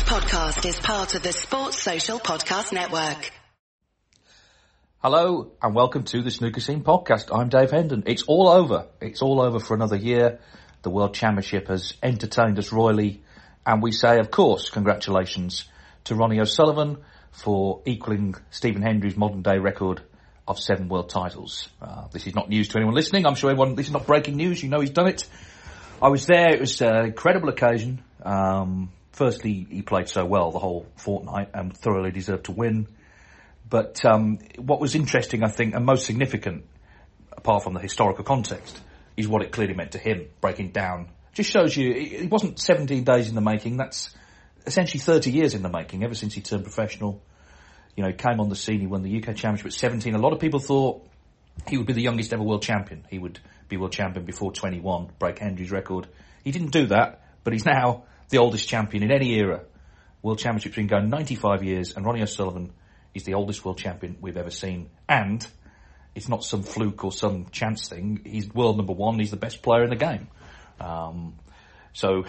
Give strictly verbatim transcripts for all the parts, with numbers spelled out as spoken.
podcast is part of the Sports Social Podcast Network. Hello and welcome to the Snooker Scene Podcast. I'm Dave Hendon. It's all over. It's all over for another year. The World Championship has entertained us royally, and we say, of course, congratulations to Ronnie O'Sullivan for equalling Stephen Hendry's modern-day record of seven world titles. Uh, this is not news to anyone listening. I'm sure everyone, this is not breaking news. You know he's done it. I was there. It was an incredible occasion. Um, firstly, he played so well the whole fortnight and thoroughly deserved to win. But um, what was interesting, I think, and most significant, apart from the historical context, is what it clearly meant to him, breaking down. Just shows you, it, it wasn't seventeen days in the making. That's essentially thirty years in the making, ever since he turned professional. You know, he came on the scene, he won the U K Championship at seventeen. A lot of people thought he would be the youngest ever world champion. He would be world champion before twenty-one, break Hendry's record. He didn't do that, but he's now the oldest champion in any era. World Championship's been going ninety-five years, and Ronnie O'Sullivan is the oldest world champion we've ever seen. And it's not some fluke or some chance thing. He's world number one. He's the best player in the game. Um, so,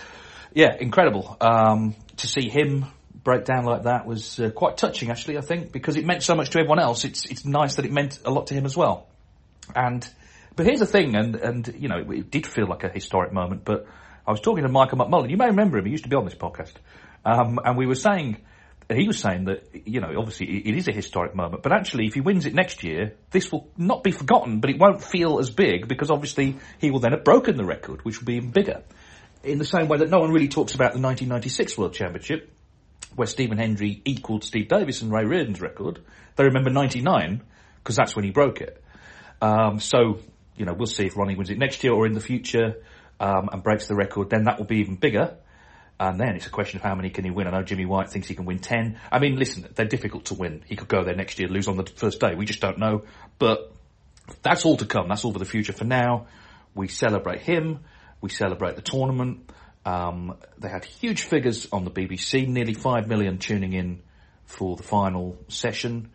yeah, incredible. Um, to see him break down like that was uh, quite touching, actually, I think, because it meant so much to everyone else. It's it's nice that it meant a lot to him as well. And but here's the thing, and, and you know, it, it did feel like a historic moment, but I was talking to Michael McMullen. You may remember him. He used to be on this podcast. Um, and we were saying... He was saying that, you know, obviously it is a historic moment, but actually if he wins it next year, this will not be forgotten, but it won't feel as big because obviously he will then have broken the record, which will be even bigger. In the same way that no one really talks about the nineteen ninety-six World Championship, where Stephen Hendry equalled Steve Davis and Ray Reardon's record. They remember ninety-nine because that's when he broke it. Um, so, you know, we'll see if Ronnie wins it next year or in the future um, and breaks the record, then that will be even bigger. And then it's a question of how many can he win. I know Jimmy White thinks he can win ten. I mean, listen, they're difficult to win. He could go there next year, lose on the first day. We just don't know. But that's all to come. That's all for the future. For now, we celebrate him. We celebrate the tournament. Um, they had huge figures on the B B C, nearly five million tuning in for the final session.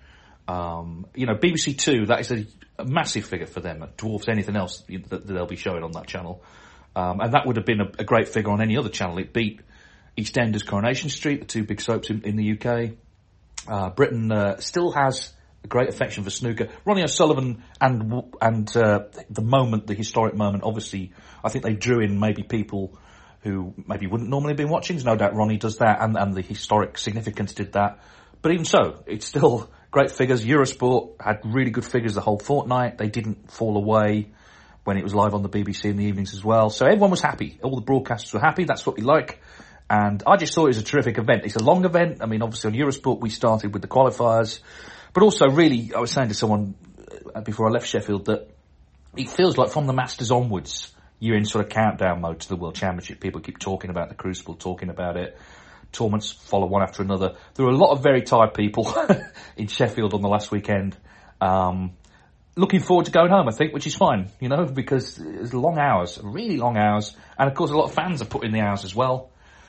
Um, you know, B B C Two, that is a, a massive figure for them. It dwarfs anything else that, that they'll be showing on that channel. Um, and that would have been a, a great figure on any other channel. It beat EastEnders, Coronation Street, the two big soaps in, in the U K. Uh, Britain uh, still has a great affection for snooker. Ronnie O'Sullivan and and uh, the moment, the historic moment, obviously, I think they drew in maybe people who maybe wouldn't normally have been watching. There's no doubt Ronnie does that, and, and the historic significance did that. But even so, it's still great figures. Eurosport had really good figures the whole fortnight. They didn't fall away when it was live on the B B C in the evenings as well. So everyone was happy. All the broadcasters were happy. That's what we like. And I just thought it was a terrific event. It's a long event. I mean, obviously on Eurosport we started with the qualifiers. But also really, I was saying to someone before I left Sheffield that it feels like from the Masters onwards, you're in sort of countdown mode to the World Championship. People keep talking about the Crucible, talking about it. Tournaments follow one after another. There were a lot of very tired people in Sheffield on the last weekend. Um, looking forward to going home, I think, which is fine, you know, because it's long hours, really long hours. And of course a lot of fans have put in the hours as well.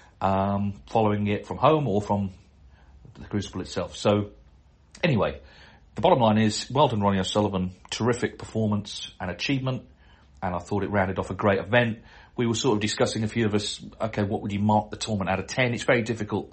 Um, following it from home or from the Crucible itself. So, anyway, the bottom line is, well done Ronnie O'Sullivan, terrific performance and achievement, and I thought it rounded off a great event. We were sort of discussing, a few of us, okay, what would you mark the tournament out of ten? It's very difficult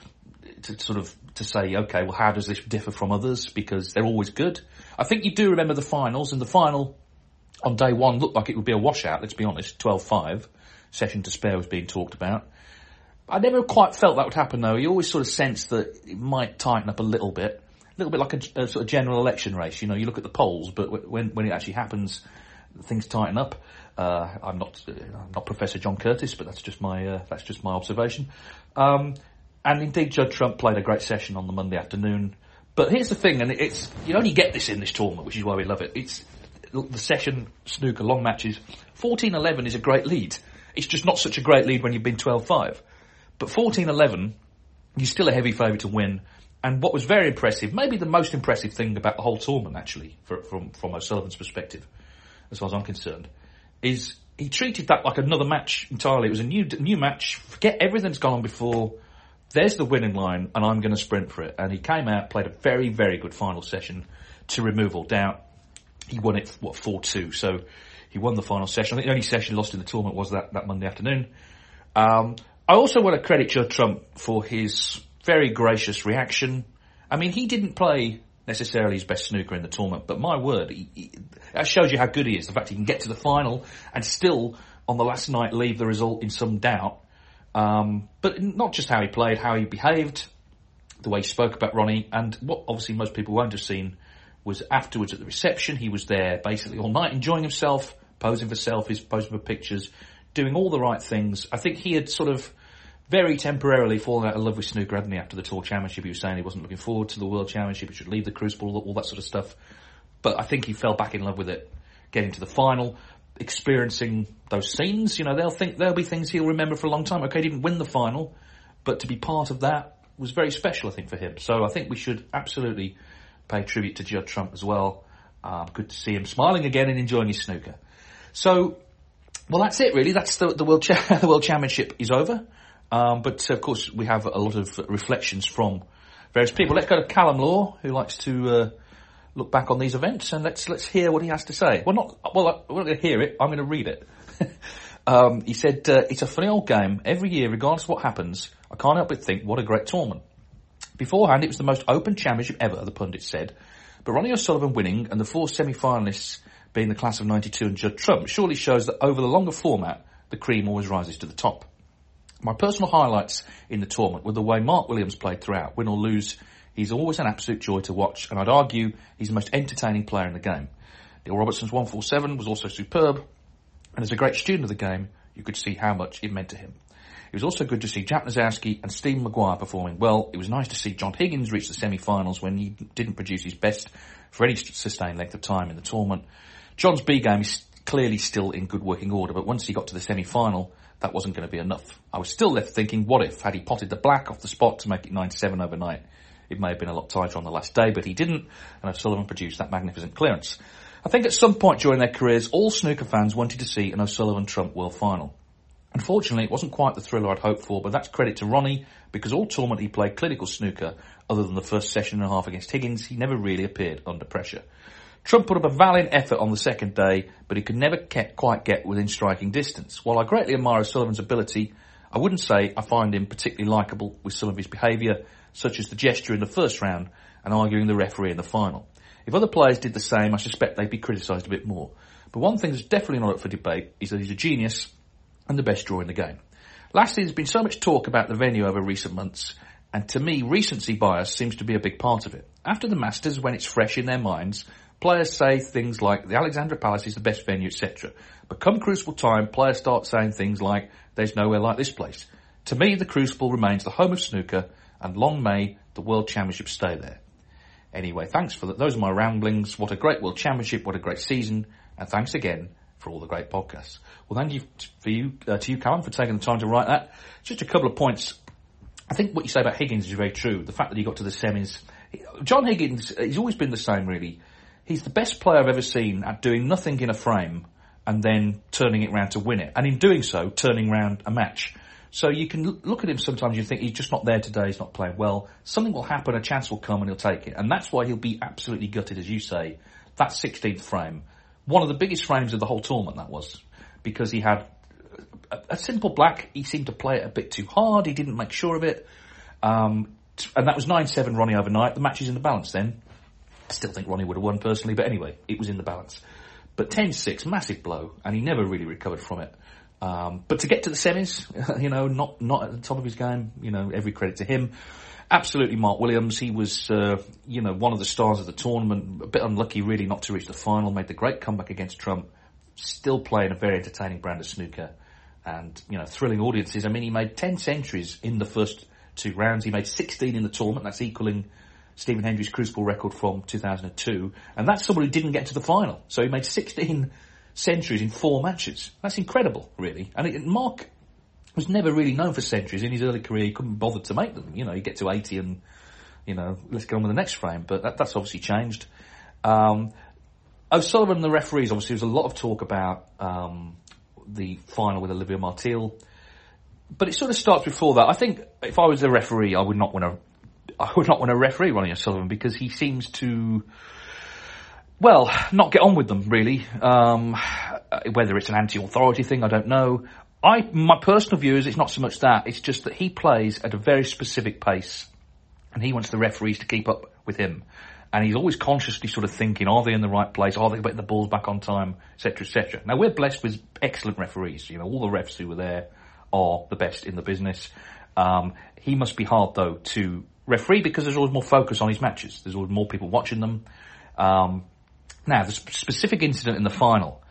to sort of, to say, okay, well, how does this differ from others? Because they're always good. I think you do remember the finals, and the final on day one looked like it would be a washout, let's be honest, twelve five, session to spare was being talked about. I never quite felt that would happen, though. You always sort of sense that it might tighten up a little bit. A little bit like a, a sort of general election race. You know, you look at the polls, but when when it actually happens, things tighten up. Uh, I'm not uh, I'm not Professor John Curtis, but that's just my uh, that's just my observation. Um, and indeed, Judd Trump played a great session on the Monday afternoon. But here's the thing, and it's you only get this in this tournament, which is why we love it. It's the session snooker long matches. fourteen eleven is a great lead. It's just not such a great lead when you've been twelve five. But fourteen eleven, you're still a heavy favourite to win. And what was very impressive, maybe the most impressive thing about the whole tournament, actually, for, from, from O'Sullivan's perspective, as far as I'm concerned, is he treated that like another match entirely. It was a new new match. Forget everything that's gone on before. There's the winning line, and I'm going to sprint for it. And he came out, played a very, very good final session to remove all doubt. He won it, what, four two. So he won the final session. I think the only session he lost in the tournament was that, that Monday afternoon. Um, I also want to credit Judd Trump for his very gracious reaction. I mean, he didn't play necessarily his best snooker in the tournament, but my word, he, he, that shows you how good he is. The fact he can get to the final and still, on the last night, leave the result in some doubt. Um, but not just how he played, how he behaved, the way he spoke about Ronnie, and what obviously most people won't have seen was afterwards at the reception. He was there basically all night enjoying himself, posing for selfies, posing for pictures, doing all the right things. I think he had sort of very temporarily fallen out of love with snooker, hadn't he, after the Tour Championship. He was saying he wasn't looking forward to the World Championship, he should leave the Crucible, all that sort of stuff. But I think he fell back in love with it, getting to the final, experiencing those scenes. You know, they'll think there'll be things he'll remember for a long time. Okay, he didn't win the final, but to be part of that was very special, I think, for him. So I think we should absolutely pay tribute to Judd Trump as well. Um, good to see him smiling again and enjoying his snooker. So, well, that's it really. That's the, the World Cha- the World Championship is over. Um, but of course, we have a lot of reflections from various people. Let's go to Callum Law, who likes to uh, look back on these events, and let's let's hear what he has to say. Well, not well. We're not going to hear it. I'm going to read it. um, he said, uh, "It's a funny old game. Every year, regardless of what happens, I can't help but think what a great tournament. Beforehand, it was the most open championship ever, the pundits said. But Ronnie O'Sullivan winning and the four semi-finalists being the class of ninety-two and Judd Trump surely shows that over the longer format, the cream always rises to the top. My personal highlights in the tournament were the way Mark Williams played throughout. Win or lose, he's always an absolute joy to watch, and I'd argue he's the most entertaining player in the game. Neil Robertson's one forty-seven was also superb, and as a great student of the game, you could see how much it meant to him. It was also good to see Jack Nazowski and Stephen Maguire performing well. It was nice to see John Higgins reach the semi-finals when he didn't produce his best for any sustained length of time in the tournament. John's B game is clearly still in good working order, but once he got to the semi-final, that wasn't going to be enough. I was still left thinking, what if, had he potted the black off the spot to make it nine to seven overnight? It may have been a lot tighter on the last day, but he didn't, and O'Sullivan produced that magnificent clearance. I think at some point during their careers, all snooker fans wanted to see an O'Sullivan-Trump World Final. Unfortunately, it wasn't quite the thriller I'd hoped for, but that's credit to Ronnie, because all tournament he played clinical snooker, other than the first session and a half against Higgins, he never really appeared under pressure. Trump put up a valiant effort on the second day, but he could never ke- quite get within striking distance. While I greatly admire O'Sullivan's ability, I wouldn't say I find him particularly likeable with some of his behaviour, such as the gesture in the first round and arguing the referee in the final. If other players did the same, I suspect they'd be criticised a bit more. But one thing that's definitely not up for debate is that he's a genius and the best draw in the game. Lastly, there's been so much talk about the venue over recent months, and to me, recency bias seems to be a big part of it. After the Masters, when it's fresh in their minds, players say things like, the Alexandra Palace is the best venue, et cetera. But come Crucible time, players start saying things like, there's nowhere like this place. To me, the Crucible remains the home of snooker, and long may the World Championship stay there. Anyway, thanks for that. Those are my ramblings. What a great World Championship, what a great season, and thanks again for all the great podcasts. Well, thank you for you uh, to you, Callum, for taking the time to write that. Just a couple of points. I think what you say about Higgins is very true. The fact that he got to the semis. John Higgins, he's always been the same, really. He's the best player I've ever seen at doing nothing in a frame and then turning it round to win it. And in doing so, turning round a match. So you can look at him sometimes, you think he's just not there today, he's not playing well. Something will happen, a chance will come and he'll take it. And that's why he'll be absolutely gutted, as you say. That sixteenth frame. One of the biggest frames of the whole tournament, that was. Because he had a, a simple black, he seemed to play it a bit too hard, he didn't make sure of it. Um, and that was nine seven Ronnie overnight. The match is in the balance then. I still think Ronnie would have won personally, but anyway, it was in the balance. But ten six, massive blow, and he never really recovered from it. Um, but to get to the semis, you know, not not at the top of his game, you know, every credit to him. Absolutely Mark Williams, he was, uh, you know, one of the stars of the tournament, a bit unlucky really not to reach the final, made the great comeback against Trump, still playing a very entertaining brand of snooker and, you know, thrilling audiences. I mean, he made ten centuries in the first two rounds, he made sixteen in the tournament, that's equaling Stephen Hendry's Crucible record from two thousand two, and that's someone who didn't get to the final. So he made sixteen centuries in four matches. That's incredible, really. And it, Mark was never really known for centuries. In his early career, he couldn't bother to make them. You know, you get to eighty and, you know, let's get on with the next frame. But that, that's obviously changed. Um, O'Sullivan and the referees, obviously, there was a lot of talk about um, the final with Olivia Marteel. But it sort of starts before that. I think if I was a referee, I would not want to I would not want to referee Ronnie O'Sullivan because he seems to, well, not get on with them, really. Um, whether it's an anti-authority thing, I don't know. I, my personal view is it's not so much that, it's just that he plays at a very specific pace and he wants the referees to keep up with him. And he's always consciously sort of thinking, are they in the right place? Are they getting the balls back on time? Etc, et cetera. Now, we're blessed with excellent referees. You know, all the refs who were there are the best in the business. Um, he must be hard, though, to referee because there's always more focus on his matches. There's always more people watching them. Um, now, the sp- specific incident in the final,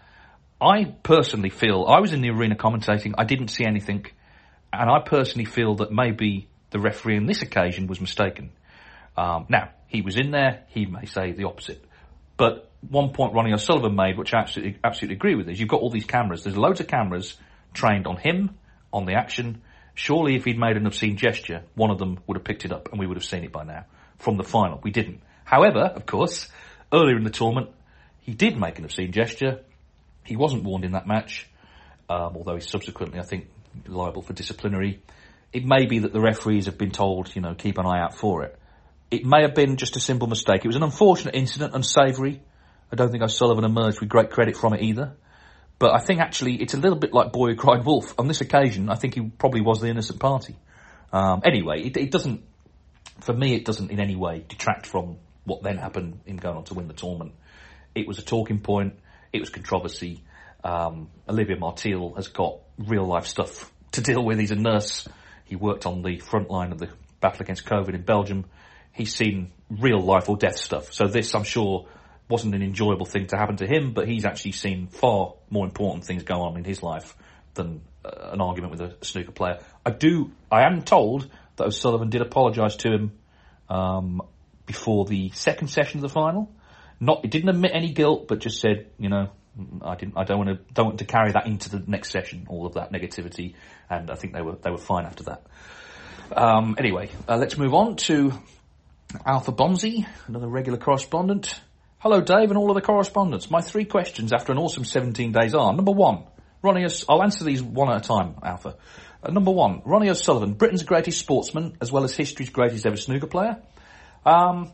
I personally feel, I was in the arena commentating, I didn't see anything, and I personally feel that maybe the referee on this occasion was mistaken. Um, now, he was in there, he may say the opposite. But one point Ronnie O'Sullivan made, which I absolutely, absolutely agree with, is you've got all these cameras. There's loads of cameras trained on him, on the action. Surely if he'd made an obscene gesture, one of them would have picked it up and we would have seen it by now from the final. We didn't. However, of course, earlier in the tournament, he did make an obscene gesture. He wasn't warned in that match, um, although he's subsequently, I think, liable for disciplinary. It may be that the referees have been told, you know, keep an eye out for it. It may have been just a simple mistake. It was an unfortunate incident, unsavoury. I don't think O'Sullivan emerged with great credit from it either. But I think actually it's a little bit like Boy Who Cried Wolf. On this occasion, I think he probably was the innocent party. Um, anyway, it, it doesn't, for me, it doesn't in any way detract from what then happened in going on to win the tournament. It was a talking point. It was controversy. Um, Olivier Martial has got real life stuff to deal with. He's a nurse. He worked on the front line of the battle against COVID in Belgium. He's seen real life or death stuff. So this, I'm sure, wasn't an enjoyable thing to happen to him, but he's actually seen far more important things go on in his life than uh, an argument with a snooker player. I do, I am told that O'Sullivan did apologise to him um, before the second session of the final. Not, it didn't admit any guilt, but just said, you know, I didn't, I don't want to, don't want to carry that into the next session, all of that negativity, and I think they were, they were fine after that. Um, anyway, uh, let's move on to Alpha Bonzi, another regular correspondent. Hello, Dave, and all of the correspondents. My three questions after an awesome seventeen days are: number one, Ronnie. O- I'll answer these one at a time, Alpha. Uh, number one, Ronnie O'Sullivan, Britain's greatest sportsman, as well as history's greatest ever snooker player. Um,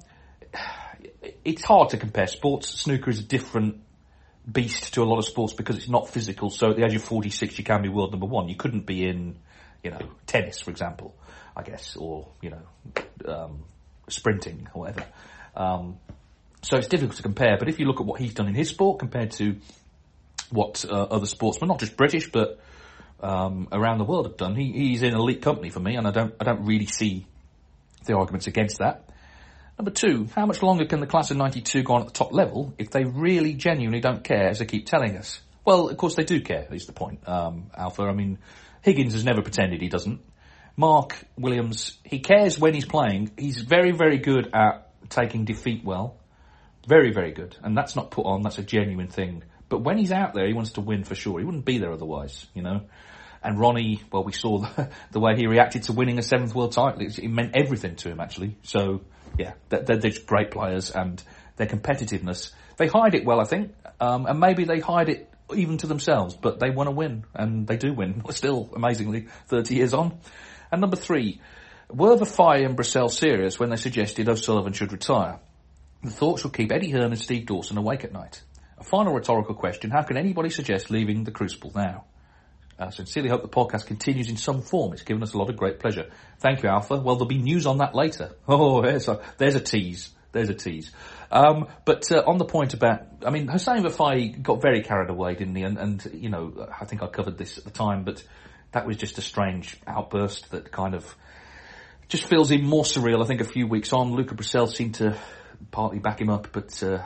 it's hard to compare sports. Snooker is a different beast to a lot of sports because it's not physical. So at the age of forty-six, you can be world number one. You couldn't be in, you know, tennis, for example, I guess, or, you know, um, sprinting or whatever. Um, so it's difficult to compare. But if you look at what he's done in his sport compared to what uh, other sportsmen, not just British, but um, around the world have done, he, he's in elite company for me, and I don't, I don't really see the arguments against that. Number two, how much longer can the class of ninety-two go on at the top level if they really genuinely don't care, as they keep telling us? Well, of course they do care, is the point, um, Alpha. I mean, Higgins has never pretended he doesn't. Mark Williams, he cares when he's playing. He's very, very good at taking defeat well. Very, very good. And that's not put on, that's a genuine thing. But when he's out there, he wants to win for sure. He wouldn't be there otherwise, you know. And Ronnie, well, we saw the, the way he reacted to winning a seventh world title. It, it meant everything to him, actually. So, yeah, they're, they're just great players, and their competitiveness, they hide it well, I think. Um, and maybe they hide it even to themselves, but they want to win, and they do win, still, amazingly, thirty years on. And number three, were Vafai and Brissell serious when they suggested O'Sullivan should retire? The thought shall keep Eddie Hearn and Steve Dawson awake at night. A final rhetorical question, how can anybody suggest leaving the Crucible now? I sincerely hope the podcast continues in some form. It's given us a lot of great pleasure. Thank you, Alpha. Well, there'll be news on that later. Oh, there's a, there's a tease. There's a tease. Um, but uh, on the point about, I mean, Hossein Vafai got very carried away, didn't he? And, and, you know, I think I covered this at the time, but that was just a strange outburst that kind of just feels even more surreal. I think a few weeks on, Luca Brissell seemed to partly back him up, but uh,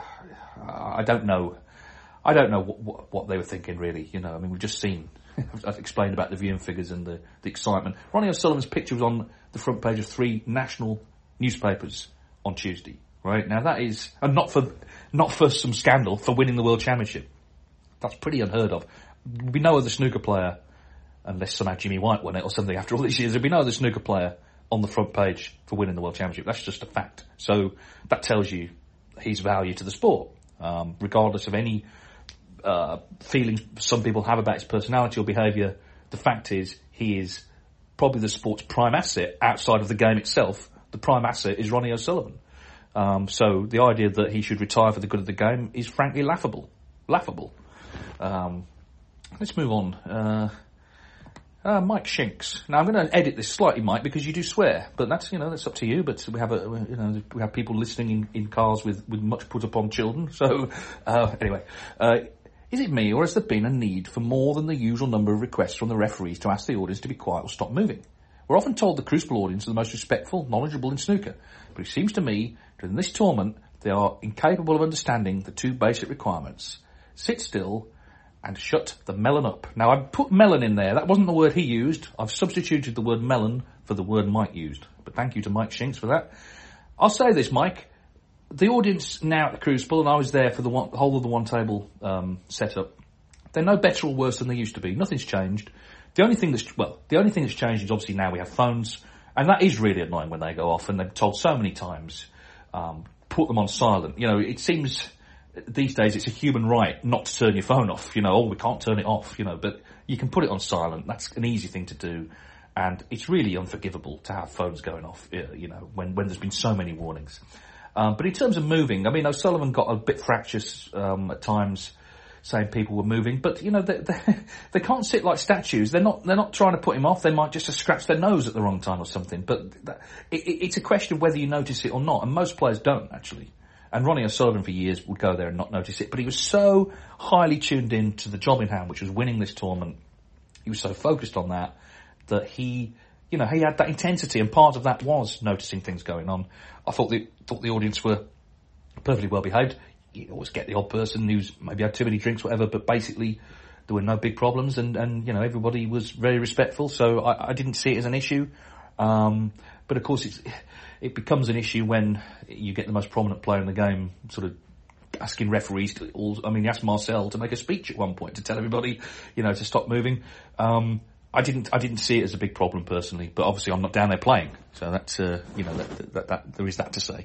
I don't know. I don't know what, what, what they were thinking, really. You know, I mean, we've just seen, I've explained about the viewing figures and the, the excitement. Ronnie O'Sullivan's picture was on the front page of three national newspapers on Tuesday, right? Now that is, and not for, not for some scandal, for winning the World Championship. That's pretty unheard of. There'd be no other snooker player, unless somehow Jimmy White won it or something after all these years, there'd be no other snooker player on the front page for winning the World Championship. That's just a fact. So that tells you his value to the sport, um, regardless of any uh, feelings some people have about his personality or behaviour. The fact is, he is probably the sport's prime asset outside of the game itself. The prime asset is Ronnie O'Sullivan. Um, so the idea that he should retire for the good of the game is frankly laughable. Laughable. Um, let's move on. Uh, Uh, Mike Shinks. Now I'm going to edit this slightly, Mike, because you do swear, but that's, you know, that's up to you. But we have a, you know, we have people listening in, in cars with, with much put upon children. So, uh, anyway, uh, is it me, or has there been a need for more than the usual number of requests from the referees to ask the audience to be quiet or stop moving? We're often told the Crucible audience are the most respectful, knowledgeable in snooker, but it seems to me that in this tournament they are incapable of understanding the two basic requirements: sit still and shut the melon up. Now, I've put melon in there. That wasn't the word he used. I've substituted the word melon for the word Mike used. But thank you to Mike Shinks for that. I'll say this, Mike. The audience now at the Crucible, and I was there for the, one, the whole of the one-table um, setup, they're no better or worse than they used to be. Nothing's changed. The only thing that's, well, the only thing that's changed is obviously now we have phones, and that is really annoying when they go off, and they're told so many times, um, put them on silent. You know, it seems these days it's a human right not to turn your phone off. You know, oh, we can't turn it off, you know, but you can put it on silent. That's an easy thing to do. And it's really unforgivable to have phones going off, you know, when, when there's been so many warnings. Um, but in terms of moving, I mean, O'Sullivan got a bit fractious um, at times, saying people were moving, but you know they, they they can't sit like statues. They're not they're not trying to put him off. They might just scratch their nose at the wrong time or something. But that, it, it's a question of whether you notice it or not, and most players don't actually. And Ronnie O'Sullivan for years would go there and not notice it, but he was so highly tuned in to the job in hand, which was winning this tournament. He was so focused on that that he, you know, he had that intensity, and part of that was noticing things going on. I thought the thought the audience were perfectly well behaved. You always get the odd person who's maybe had too many drinks, whatever, but basically there were no big problems, and, and you know, everybody was very respectful, so I, I didn't see it as an issue. Um, but of course it's, it becomes an issue when you get the most prominent player in the game sort of asking referees to all, I mean, he asked Marcel to make a speech at one point to tell everybody, you know, to stop moving. Um, I didn't, I didn't see it as a big problem personally, but obviously I'm not down there playing, so that's, uh, you know, that, that, that, that there is that to say.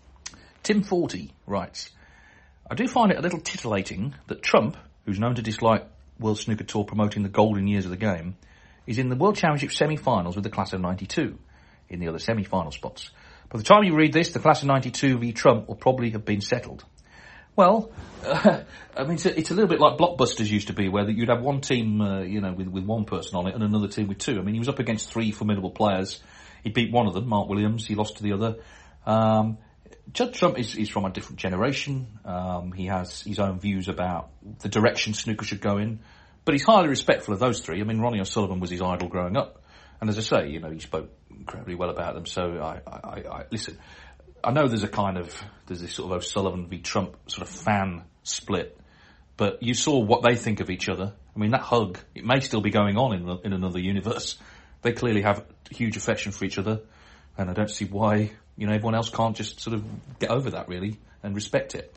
Tim Forty writes, I do find it a little titillating that Trump, who's known to dislike World Snooker Tour promoting the golden years of the game, is in the World Championship semi-finals with the class of ninety-two in the other semi-final spots. By the time you read this, the class of ninety-two v Trump will probably have been settled. Well, uh, I mean, it's a, it's a little bit like Blockbusters used to be, where you'd have one team, uh, you know, with, with one person on it and another team with two. I mean, he was up against three formidable players. He beat one of them, Mark Williams. He lost to the other. Um, Judd Trump is, is from a different generation. Um, he has his own views about the direction snooker should go in, but he's highly respectful of those three. I mean, Ronnie O'Sullivan was his idol growing up, and as I say, you know, he spoke incredibly well about them. So I, I, I listen. I know there's a kind of there's this sort of O'Sullivan v Trump sort of fan split, but you saw what they think of each other. I mean, that hug, it may still be going on in the, in another universe. They clearly have huge affection for each other, and I don't see why, you know, everyone else can't just sort of get over that, really, and respect it.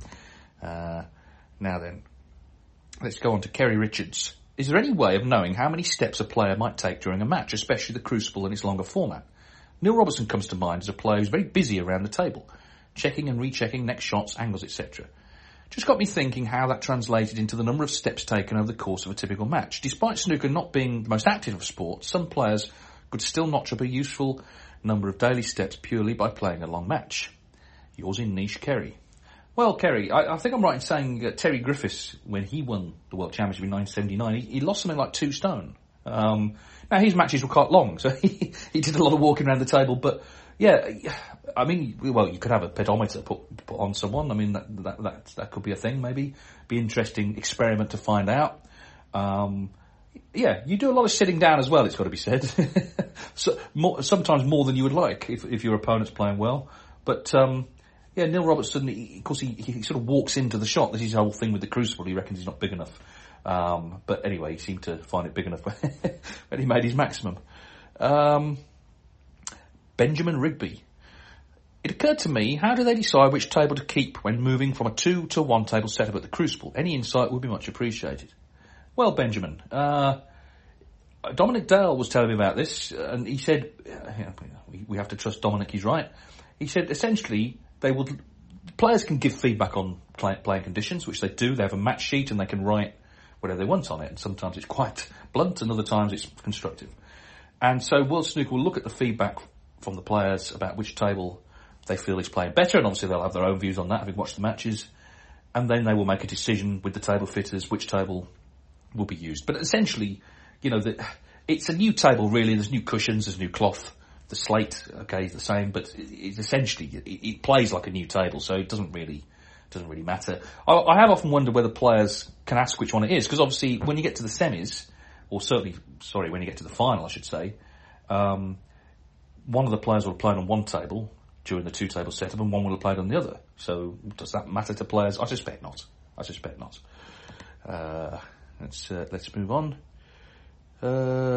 Uh, now then, let's go on to Kerry Richards. Is there any way of knowing how many steps a player might take during a match, especially the Crucible and its longer format? Neil Robertson comes to mind as a player who's very busy around the table, checking and rechecking next shots, angles, et cetera. Just got me thinking how that translated into the number of steps taken over the course of a typical match. Despite snooker not being the most active of sports, some players could still notch up a useful number of daily steps purely by playing a long match. Yours in niche, Kerry. Well, Kerry, I, I think I'm right in saying uh, Terry Griffiths, when he won the World Championship in nineteen seventy-nine, he, he lost something like two stone. Um, now, his matches were quite long, so he, he did a lot of walking around the table, but yeah, I mean, well, you could have a pedometer put, put on someone. I mean, that, that, that, that could be a thing, maybe. Be an interesting experiment to find out. Um, yeah, you do a lot of sitting down as well, it's got to be said. so, more, sometimes more than you would like if, if your opponent's playing well. But, um, yeah, Neil Robertson, he, of course, he, he sort of walks into the shot. This is his whole thing with the Crucible. He reckons he's not big enough. Um, but anyway, he seemed to find it big enough when he made his maximum. Um, Benjamin Rigby. It occurred to me, how do they decide which table to keep when moving from a two to one table setup at the Crucible? Any insight would be much appreciated. Well, Benjamin, uh, Dominic Dale was telling me about this, and he said, uh, we, we have to trust Dominic, he's right. He said, essentially, they would, players can give feedback on play, playing conditions, which they do. They have a match sheet and they can write whatever they want on it, and sometimes it's quite blunt and other times it's constructive. And so World Snooker will look at the feedback from the players about which table they feel is playing better, and obviously they'll have their own views on that having watched the matches, and then they will make a decision with the table fitters which table will be used. But essentially, you know, the, it's a new table really. There's new cushions, there's new cloth. The slate, okay, is the same, but it's essentially it, it plays like a new table, so it doesn't really doesn't really matter. I, I have often wondered whether players can ask which one it is, because obviously when you get to the semis, or certainly, sorry, when you get to the final, I should say, um, one of the players will have played on one table during the two-table setup, and one will have played on the other. So does that matter to players? I suspect not. I suspect not. Uh, let's uh, let's move on. Uh,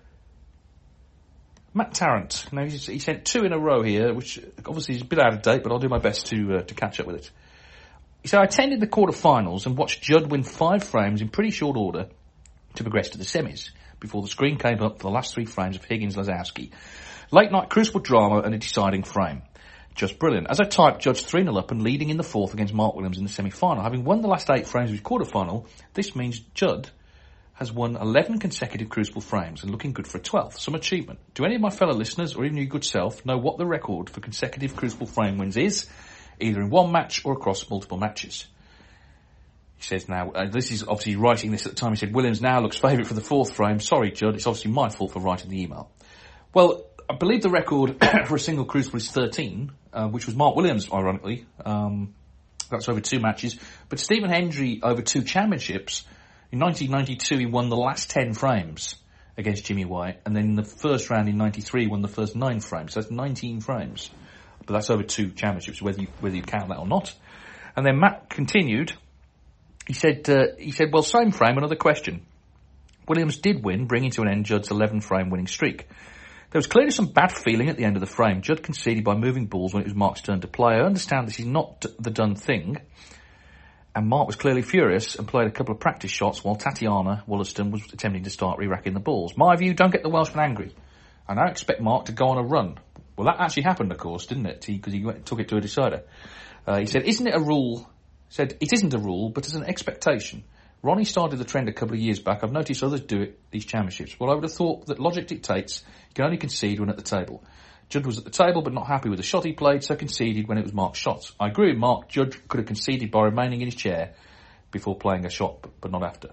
Matt Tarrant. Now he's, he sent two in a row here, which obviously is a bit out of date, but I'll do my best to uh, to catch up with it. He said, I attended the quarter-finals and watched Judd win five frames in pretty short order to progress to the semis, before the screen came up for the last three frames of Higgins-Lazowski. Late-night crucible drama and a deciding frame. Just brilliant. As I typed, Judd's three nil up and leading in the fourth against Mark Williams in the semi-final. Having won the last eight frames of his quarter-final, this means Judd has won eleven consecutive crucible frames and looking good for a twelfth. Some achievement. Do any of my fellow listeners, or even your good self, know what the record for consecutive crucible frame wins is, either in one match or across multiple matches? He says now, uh, this is obviously writing this at the time, he said, Williams now looks favourite for the fourth frame. Sorry, Judd, it's obviously my fault for writing the email. Well, I believe the record for a single crucible is thirteen, uh, which was Mark Williams, ironically. Um, that's over two matches. But Stephen Hendry, over two championships, in nineteen ninety-two he won the last ten frames against Jimmy White, and then in the first round in ninety-three he won the first nine frames. So that's nineteen frames. But that's over two championships, whether you, whether you count that or not. And then Matt continued. He said, uh, he said, well, same frame, another question. Williams did win, bringing to an end Judd's eleven-frame winning streak. There was clearly some bad feeling at the end of the frame. Judd conceded by moving balls when it was Mark's turn to play. I understand this is not the done thing, and Mark was clearly furious and played a couple of practice shots while Tatiana Wollaston was attempting to start re-racking the balls. My view, don't get the Welshman angry. I now expect Mark to go on a run. Well, that actually happened, of course, didn't it? Because he, he went, took it to a decider. Uh, he said, isn't it a rule... said, it isn't a rule, but it's an expectation. Ronnie started the trend a couple of years back. I've noticed others do it, these championships. Well, I would have thought that logic dictates you can only concede when at the table. Judd was at the table but not happy with the shot he played, so conceded when it was Mark's shots. I agree with Mark. Judd could have conceded by remaining in his chair before playing a shot, but, but not after.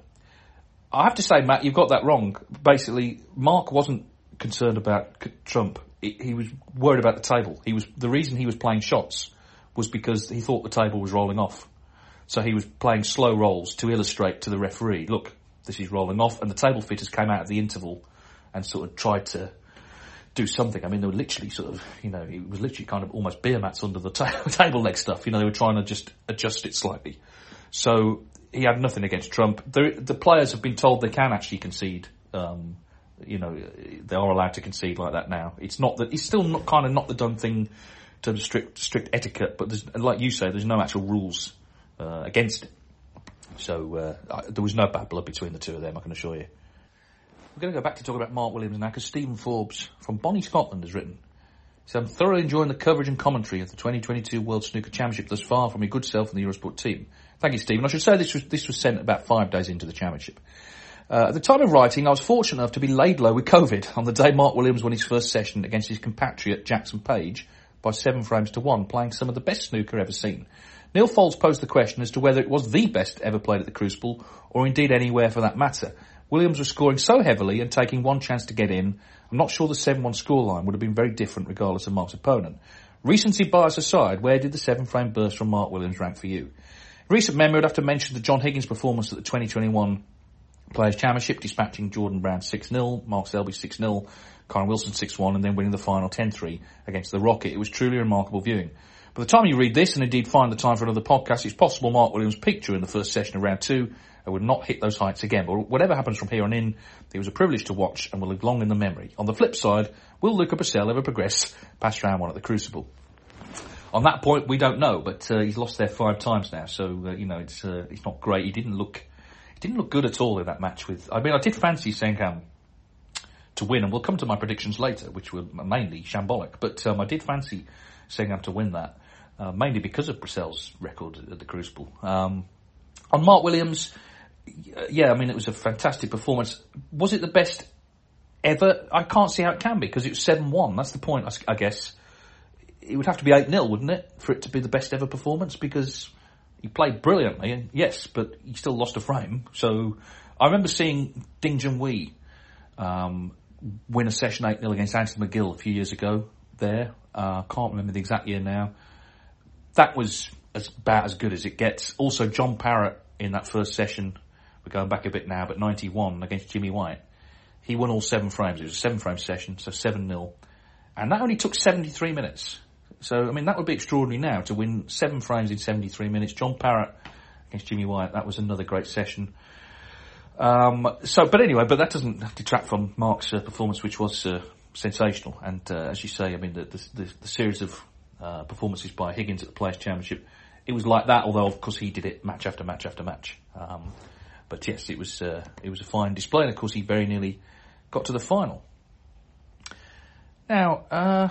I have to say, Matt, you've got that wrong. Basically, Mark wasn't concerned about Trump. He, he was worried about the table. He was the reason he was playing shots was because he thought the table was rolling off. So he was playing slow rolls to illustrate to the referee, look, this is rolling off, and the table fitters came out at the interval and sort of tried to do something. I mean, they were literally sort of, you know, it was literally kind of almost beer mats under the ta- table leg stuff. You know, they were trying to just adjust it slightly. So he had nothing against Trump. The, the players have been told they can actually concede. Um, you know, they are allowed to concede like that now. It's not that, it's still not kind of not the done thing in terms of strict, strict etiquette, but there's, like you say, there's no actual rules Uh, against it. So uh, I, there was no bad blood between the two of them, I can assure you. We're going to go back to talk about Mark Williams now, because Stephen Forbes from Bonnie, Scotland has written, so I'm thoroughly enjoying the coverage and commentary of the twenty twenty-two World Snooker Championship thus far from your good self and the Eurosport team. Thank you, Stephen. I should say this was, this was sent about five days into the championship. Uh, at the time of writing, I was fortunate enough to be laid low with COVID on the day Mark Williams won his first session against his compatriot Jackson Page by seven frames to one, playing some of the best snooker ever seen. Neil Foulds posed the question as to whether it was the best ever played at the Crucible, or indeed anywhere for that matter. Williams was scoring so heavily and taking one chance to get in, I'm not sure the seven one scoreline would have been very different regardless of Mark's opponent. Recency bias aside, where did the seven-frame burst from Mark Williams rank for you? In recent memory, I'd have to mention the John Higgins performance at the twenty twenty-one Players' Championship, dispatching Jordan Brown six nil, Mark Selby six nil, Karen Wilson six one, and then winning the final ten three against the Rocket. It was truly remarkable viewing. By the time you read this, and indeed find the time for another podcast, it's possible Mark Williams peaked during the first session of round two and would not hit those heights again. But whatever happens from here on in, it was a privilege to watch and will live long in the memory. On the flip side, will Luca Purcell ever progress past round one at the Crucible? On that point, we don't know, but uh, he's lost there five times now, so uh, you know it's uh, it's not great. He didn't look he didn't look good at all in that match. With I mean, I did fancy Sengham to win, and we'll come to my predictions later, which were mainly shambolic. But um, I did fancy Sengham to win that. Uh, mainly because of Purcell's record at the Crucible. Um, on Mark Williams, yeah, I mean, it was a fantastic performance. Was it the best ever? I can't see how it can be, because it was seven one. That's the point, I guess. It would have to be eight nil, wouldn't it, for it to be the best ever performance, because he played brilliantly, yes, but he still lost a frame. So I remember seeing Ding Junhui Um, win a session eight nil against Anthony McGill a few years ago there. Uh, can't remember the exact year now. That was as about as good as it gets. Also, John Parrott in that first session, we're going back a bit now, but ninety-one against Jimmy White. He won all seven frames. It was a seven-frame session, so seven nil. And that only took seventy-three minutes. So, I mean, that would be extraordinary now to win seven frames in seventy-three minutes. John Parrott against Jimmy White, that was another great session. Um, so, but anyway, but that doesn't detract from Mark's uh, performance, which was uh, sensational. And uh, as you say, I mean, the, the, the, the series of uh, performances by Higgins at the Players' Championship, it was like that, although, of course, he did it match after match after match. Um, but yes, it was uh, it was a fine display, and of course, he very nearly got to the final. Now, uh,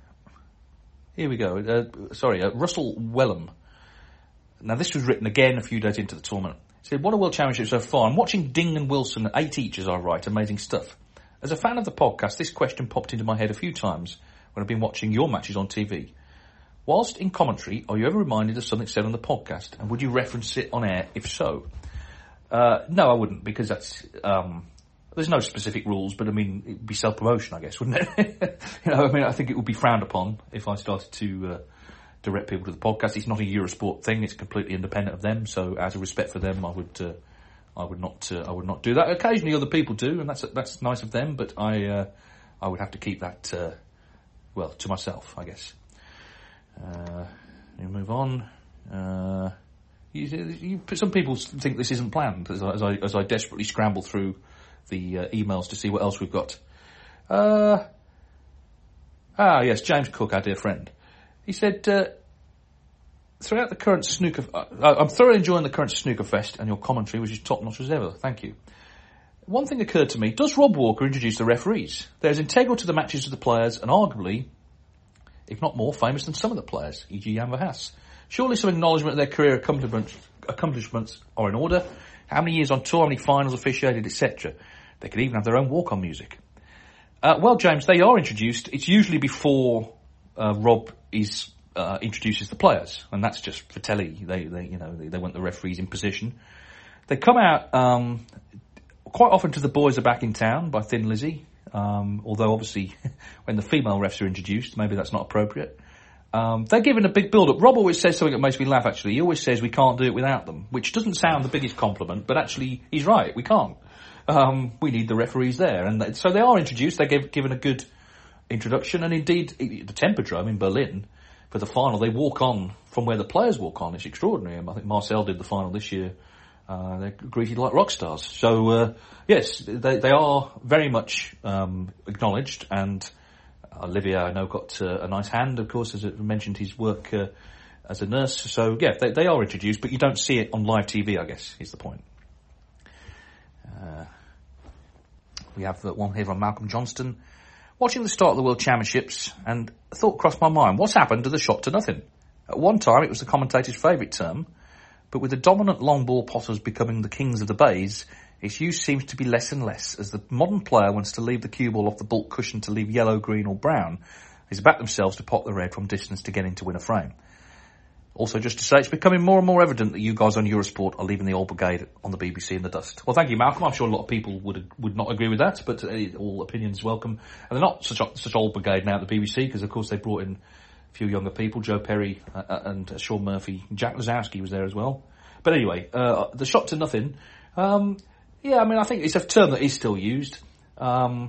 here we go. Uh, sorry, uh, Russell Wellham. Now, this was written again a few days into the tournament. He said, what a World Championship so far. I'm watching Ding and Wilson, eight each as I write. Amazing stuff. As a fan of the podcast, this question popped into my head a few times when I've been watching your matches on T V. Whilst in commentary, are you ever reminded of something said on the podcast? And would you reference it on air if so? Uh, no, I wouldn't, because that's... Um, there's no specific rules, but I mean, it'd be self-promotion, I guess, wouldn't it? you know, I mean, I think it would be frowned upon if I started to... Uh, direct people to the podcast. It's not a Eurosport thing. It's completely independent of them. So, out of respect for them, I would, uh, I would not, uh, I would not do that. Occasionally, other people do, and that's that's nice of them. But I, uh, I would have to keep that, uh, well, to myself, I guess. Uh, we move on. Uh, you, you, some people think this isn't planned. As I, as I, as I desperately scramble through the uh, emails to see what else we've got. Uh, ah, yes, James Cook, our dear friend. He said, uh, throughout the current snooker... Uh, I'm thoroughly enjoying the current snooker fest and your commentary, which is top-notch as ever. Thank you. One thing occurred to me. Does Rob Walker introduce the referees? They're as integral to the matches of the players and arguably, if not more, famous than some of the players, for example Jan Verhaas. Surely some acknowledgement of their career accomplishments, accomplishments are in order. How many years on tour, how many finals officiated, et cetera. They could even have their own walk-on music. Uh, well, James, they are introduced. It's usually before... Uh, Rob is uh, introduces the players, and that's just for telly. They, they you know, they, they want the referees in position. They come out um, quite often to The Boys Are Back in Town by Thin Lizzy. Um, although obviously, when the female refs are introduced, maybe that's not appropriate. Um, they're given a big build-up. Rob always says something that makes me laugh. Actually, he always says we can't do it without them, which doesn't sound the biggest compliment, but actually he's right. We can't. Um, we need the referees there, and they, so they are introduced. They're give, given a good introduction, and indeed the Tempodrome in Berlin for the final, they walk on from where the players walk on. It's extraordinary. I think Marcel did the final this year. Uh, they're greeted like rock stars. So uh, yes, they, they are very much um, acknowledged, and Olivier, I know, got uh, a nice hand, of course, as I mentioned his work uh, as a nurse. So yeah, they, they are introduced, but you don't see it on live T V, I guess, is the point. Uh, we have one here from Malcolm Johnston. Watching the start of the World Championships, and a thought crossed my mind, what's happened to the shot to nothing? At one time, it was the commentator's favourite term, but with the dominant long ball potters becoming the kings of the bays, its use seems to be less and less, as the modern player wants to leave the cue ball off the bulk cushion to leave yellow, green or brown, is back themselves to pot the red from distance to get in to win a frame. Also, just to say, it's becoming more and more evident that you guys on Eurosport are leaving the old brigade on the B B C in the dust. Well, thank you, Malcolm. I'm sure a lot of people would would not agree with that, but uh, all opinions welcome. And they're not such such old brigade now at the B B C, because, of course, they brought in a few younger people, Joe Perry uh, and uh, Sean Murphy. Jack Lazowski was there as well. But anyway, uh, the shot to nothing. Um, yeah, I mean, I think it's a term that is still used. Um,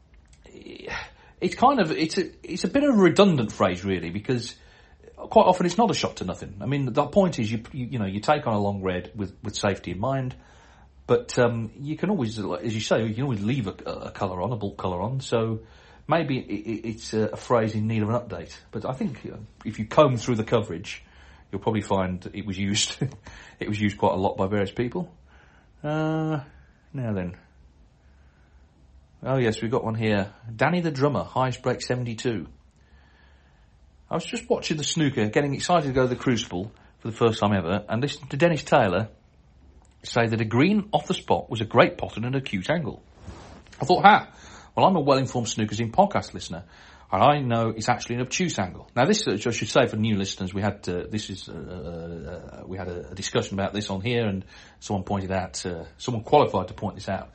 it's kind of, it's a, it's a bit of a redundant phrase, really, because quite often it's not a shot to nothing. I mean, the point is you, you, you know, you take on a long red with, with safety in mind, but, um, you can always, as you say, you can always leave a, a colour on, a bulk colour on, so maybe it, it's a, a phrase in need of an update. But I think you know, if you comb through the coverage, you'll probably find it was used, it was used quite a lot by various people. Uh, now then. Oh yes, we've got one here. Danny the Drummer, highest break seventy-two. I was just watching the snooker, getting excited to go to the Crucible for the first time ever, and listened to Dennis Taylor say that a green off the spot was a great pot at an acute angle. I thought, ha, well, I'm a well-informed Snookers In podcast listener, and I know it's actually an obtuse angle. Now, this, I should say for new listeners, we had uh, this is uh, uh, we had a, a discussion about this on here, and someone pointed out, uh, someone qualified to point this out.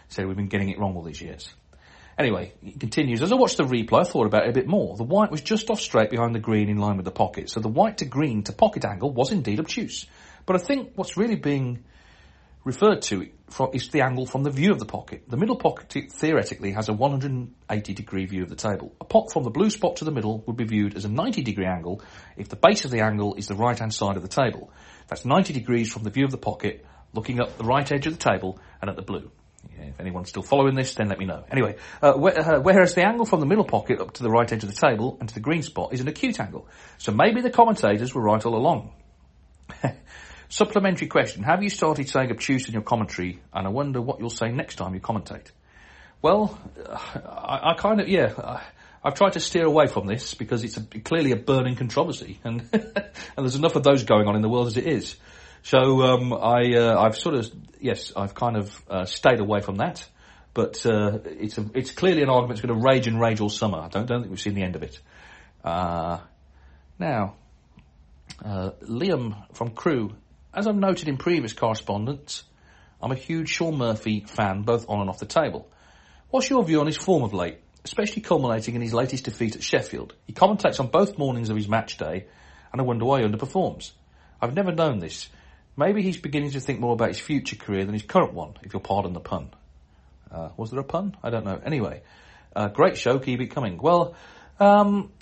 Said we've been getting it wrong all these years. Anyway, he continues, as I watched the replay, I thought about it a bit more. The white was just off straight behind the green in line with the pocket, so the white to green to pocket angle was indeed obtuse. But I think what's really being referred to from, is the angle from the view of the pocket. The middle pocket theoretically has a one hundred eighty degree view of the table. A pot from the blue spot to the middle would be viewed as a ninety degree angle if the base of the angle is the right hand side of the table. That's ninety degrees from the view of the pocket, looking up the right edge of the table and at the blue. Yeah, if anyone's still following this, then let me know. Anyway, uh, wh- uh, whereas the angle from the middle pocket up to the right edge of the table and to the green spot is an acute angle. So maybe the commentators were right all along. Supplementary question. Have you started saying obtuse in your commentary? And I wonder what you'll say next time you commentate. Well, I, I kind of, yeah, I, I've tried to steer away from this because it's a, clearly a burning controversy. And, and there's enough of those going on in the world as it is. So um, I, uh, I've sort of, yes, I've kind of uh, stayed away from that. But uh, it's a, it's clearly an argument that's going to rage and rage all summer. I don't, don't think we've seen the end of it. Uh, now, uh, Liam from Crew, as I've noted in previous correspondence, I'm a huge Sean Murphy fan, both on and off the table. What's your view on his form of late, especially culminating in his latest defeat at Sheffield? He commentates on both mornings of his match day, and I wonder why he underperforms. I've never known this. Maybe he's beginning to think more about his future career than his current one, if you'll pardon the pun. Uh, was there a pun? I don't know. Anyway, uh, great show, keep it coming. Well, um,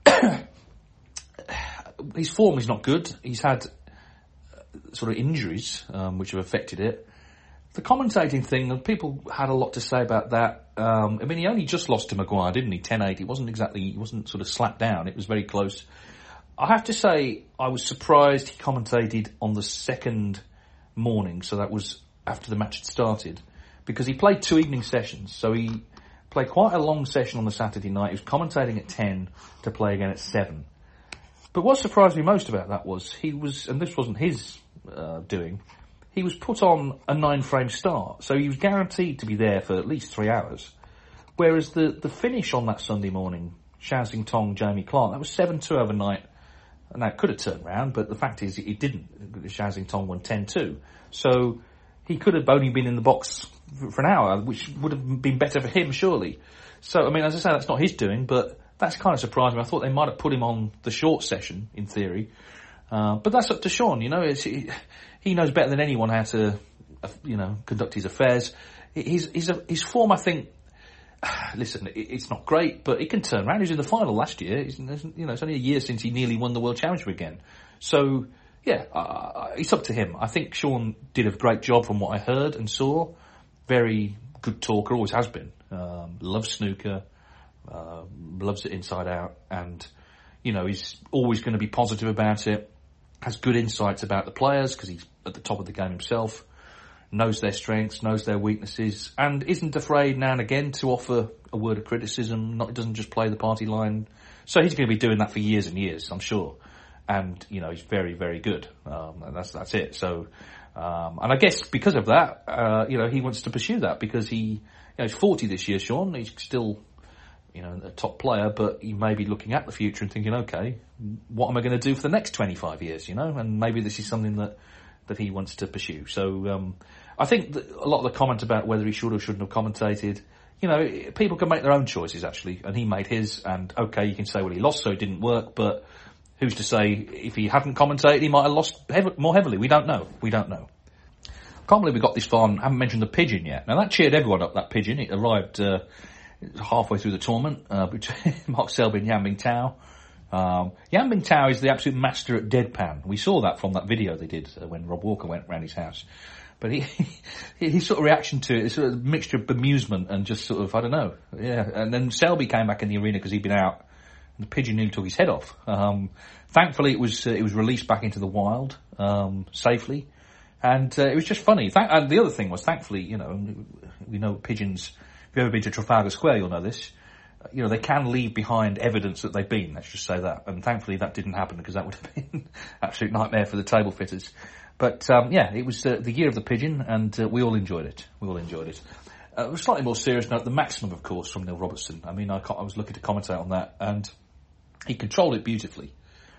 his form is not good. He's had uh, sort of injuries, um, which have affected it. The commentating thing, people had a lot to say about that. Um, I mean, he only just lost to Maguire, didn't he? ten eight. It wasn't exactly, he wasn't sort of slapped down. It was very close. I have to say, I was surprised he commentated on the second morning, so that was after the match had started, because he played two evening sessions. So he played quite a long session on the Saturday night. He was commentating at ten to play again at seven. But what surprised me most about that was he was, and this wasn't his uh, doing, he was put on a nine-frame start, so he was guaranteed to be there for at least three hours. Whereas the, the finish on that Sunday morning, Shao Xing Tong, Jamie Clark, that was seven two overnight, and that could have turned round, but the fact is it didn't. Shao Xing Tong won ten two. So he could have only been in the box for an hour, which would have been better for him, surely. So, I mean, as I say, that's not his doing, but that's kind of surprised me. I thought they might have put him on the short session, in theory. Uh, but that's up to Sean, you know. It's, he, he knows better than anyone how to, uh, you know, conduct his affairs. His, his, his form, I think, listen, it, it's not great, but it can turn around. He was in the final last year. It's, you know, it's only a year since he nearly won the World Championship again. So, yeah, uh, it's up to him. I think Sean did a great job from what I heard and saw. Very good talker, always has been. Um, loves snooker, uh, loves it inside out, and, you know, he's always going to be positive about it. Has good insights about the players because he's at the top of the game himself, knows their strengths, knows their weaknesses, and isn't afraid now and again to offer a word of criticism. Not, doesn't just play the party line. So he's going to be doing that for years and years, I'm sure. And, you know, he's very, very good. Um, and that's, that's it. So, um, and I guess because of that, uh, you know, he wants to pursue that because he, you know, he's forty this year, Sean. He's still, you know, a top player, but he may be looking at the future and thinking, okay, what am I going to do for the next twenty-five years, you know? And maybe this is something that, that he wants to pursue. So, um, I think that a lot of the comment about whether he should or shouldn't have commentated, you know, people can make their own choices, actually, and he made his, and okay, you can say, well, he lost, so it didn't work, but who's to say if he hadn't commentated, he might have lost hev- more heavily? We don't know. We don't know. I can't believe we got this far and haven't mentioned the pigeon yet. Now, that cheered everyone up, that pigeon. It arrived uh, halfway through the tournament uh, between Mark Selby and Yan Bingtao. Um, Yan Bingtao is the absolute master at deadpan. We saw that from that video they did uh, when Rob Walker went round his house. But he, he, his sort of reaction to it is sort of a mixture of bemusement and just sort of, I don't know. Yeah. And then Selby came back in the arena because he'd been out and the pigeon nearly took his head off. Um, thankfully it was, uh, it was released back into the wild, um, safely. And, uh, it was just funny. Th- and the other thing was, thankfully, you know, we know pigeons, if you've ever been to Trafalgar Square, you'll know this. You know, they can leave behind evidence that they've been, let's just say that. And thankfully that didn't happen because that would have been an absolute nightmare for the table fitters. But, um, yeah, it was uh, the year of the pigeon, and uh, we all enjoyed it. We all enjoyed it. Uh, a slightly more serious note, the maximum, of course, from Neil Robertson. I mean, I, I was looking to commentate on that, and he controlled it beautifully.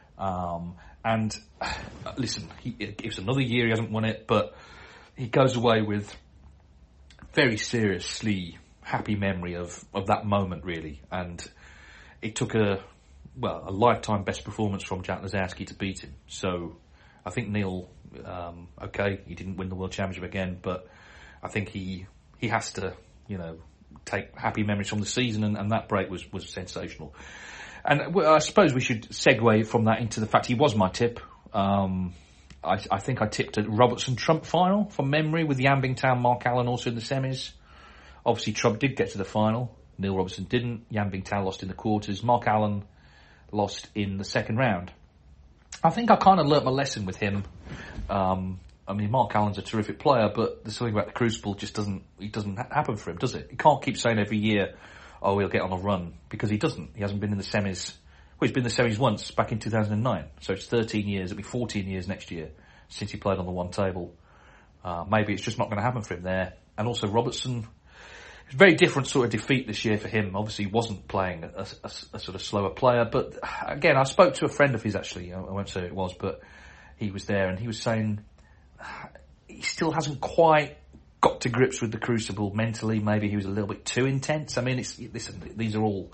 Um, and, uh, listen, he, it was another year he hasn't won it, but he goes away with very seriously happy memory of, of that moment, really. And it took a, well, a lifetime best performance from Jack Lisowski to beat him. So I think Neil, um, okay, he didn't win the World Championship again, but I think he he has to, you know, take happy memories from the season, and, and that break was, was sensational. And I suppose we should segue from that into the fact he was my tip. Um, I, I think I tipped a Robertson-Trump final from memory with Yambing Town, Mark Allen also in the semis. Obviously, Trump did get to the final. Neil Robertson didn't. Yambing Town lost in the quarters. Mark Allen lost in the second round. I think I kind of learnt my lesson with him. Um, I mean, Mark Allen's a terrific player, but there's something about the Crucible just doesn't, it doesn't ha- happen for him, does it? He can't keep saying every year, oh, he'll get on a run, because he doesn't. He hasn't been in the semis. Well, he's been in the semis once, back in two thousand nine. So it's thirteen years, it'll be fourteen years next year since he played on the one table. Uh, maybe it's just not going to happen for him there. And also Robertson, it's a very different sort of defeat this year for him. Obviously he wasn't playing a, a, a sort of slower player, but again, I spoke to a friend of his actually, I won't say who it was, but he was there and he was saying he still hasn't quite got to grips with the Crucible mentally. Maybe he was a little bit too intense. I mean, it's, listen, these are all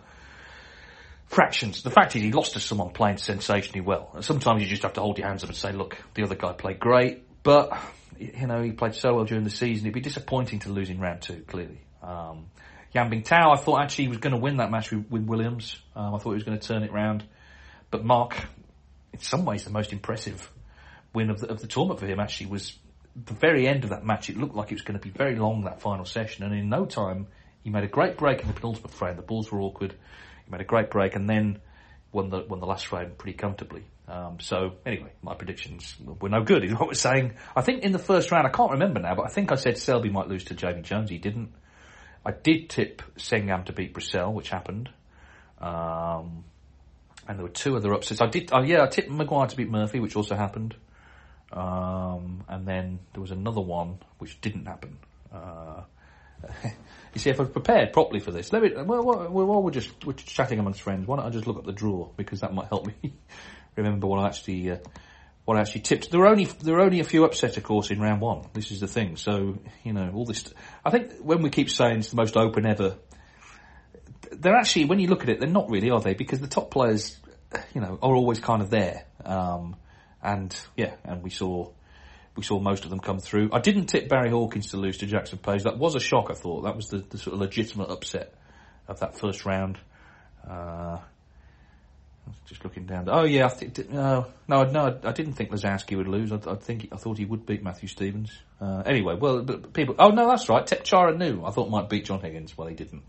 fractions. The fact is he lost to someone playing sensationally well. Sometimes you just have to hold your hands up and say, look, the other guy played great, but, you know, he played so well during the season. It'd be disappointing to lose in round two, clearly. Um, Yambing Tao, I thought actually he was going to win that match with, with Williams. Um, I thought he was going to turn it round. But Mark, in some ways, the most impressive win of the, of the tournament for him actually was the very end of that match. It looked like it was going to be very long, that final session, and in no time he made a great break in the penultimate frame. The balls were awkward. He made a great break and then won the won the last frame pretty comfortably. Um, so anyway, my predictions were no good, is what we're saying. I think in the first round, I can't remember now, but I think I said Selby might lose to Jamie Jones. He didn't. I did tip Sengam to beat Brissell, which happened. Um, and there were two other upsets. I did, oh yeah, I tipped Maguire to beat Murphy, which also happened. Um, and then there was another one which didn't happen. Uh, you see, if I was prepared properly for this, let me, well, well, well, we're just we're just chatting amongst friends. Why don't I just look up the draw, because that might help me remember what I actually uh, what I actually tipped. There were only there were only a few upsets, of course, in round one. This is the thing. So you know, all this. I think when we keep saying it's the most open ever, they're actually, when you look at it, they're not really, are they? Because the top players, you know, are always kind of there. Um, and yeah, and we saw. We saw most of them come through. I didn't tip Barry Hawkins to lose to Jackson Page. That was a shock, I thought. That was the, the sort of legitimate upset of that first round. Uh, just looking down. Oh yeah, I think no, no, no. I didn't think Lisowski would lose. I, I think I thought he would beat Matthew Stevens. Uh, anyway, well, but people. Oh no, that's right. Tepchara knew. I thought might beat John Higgins. Well, he didn't.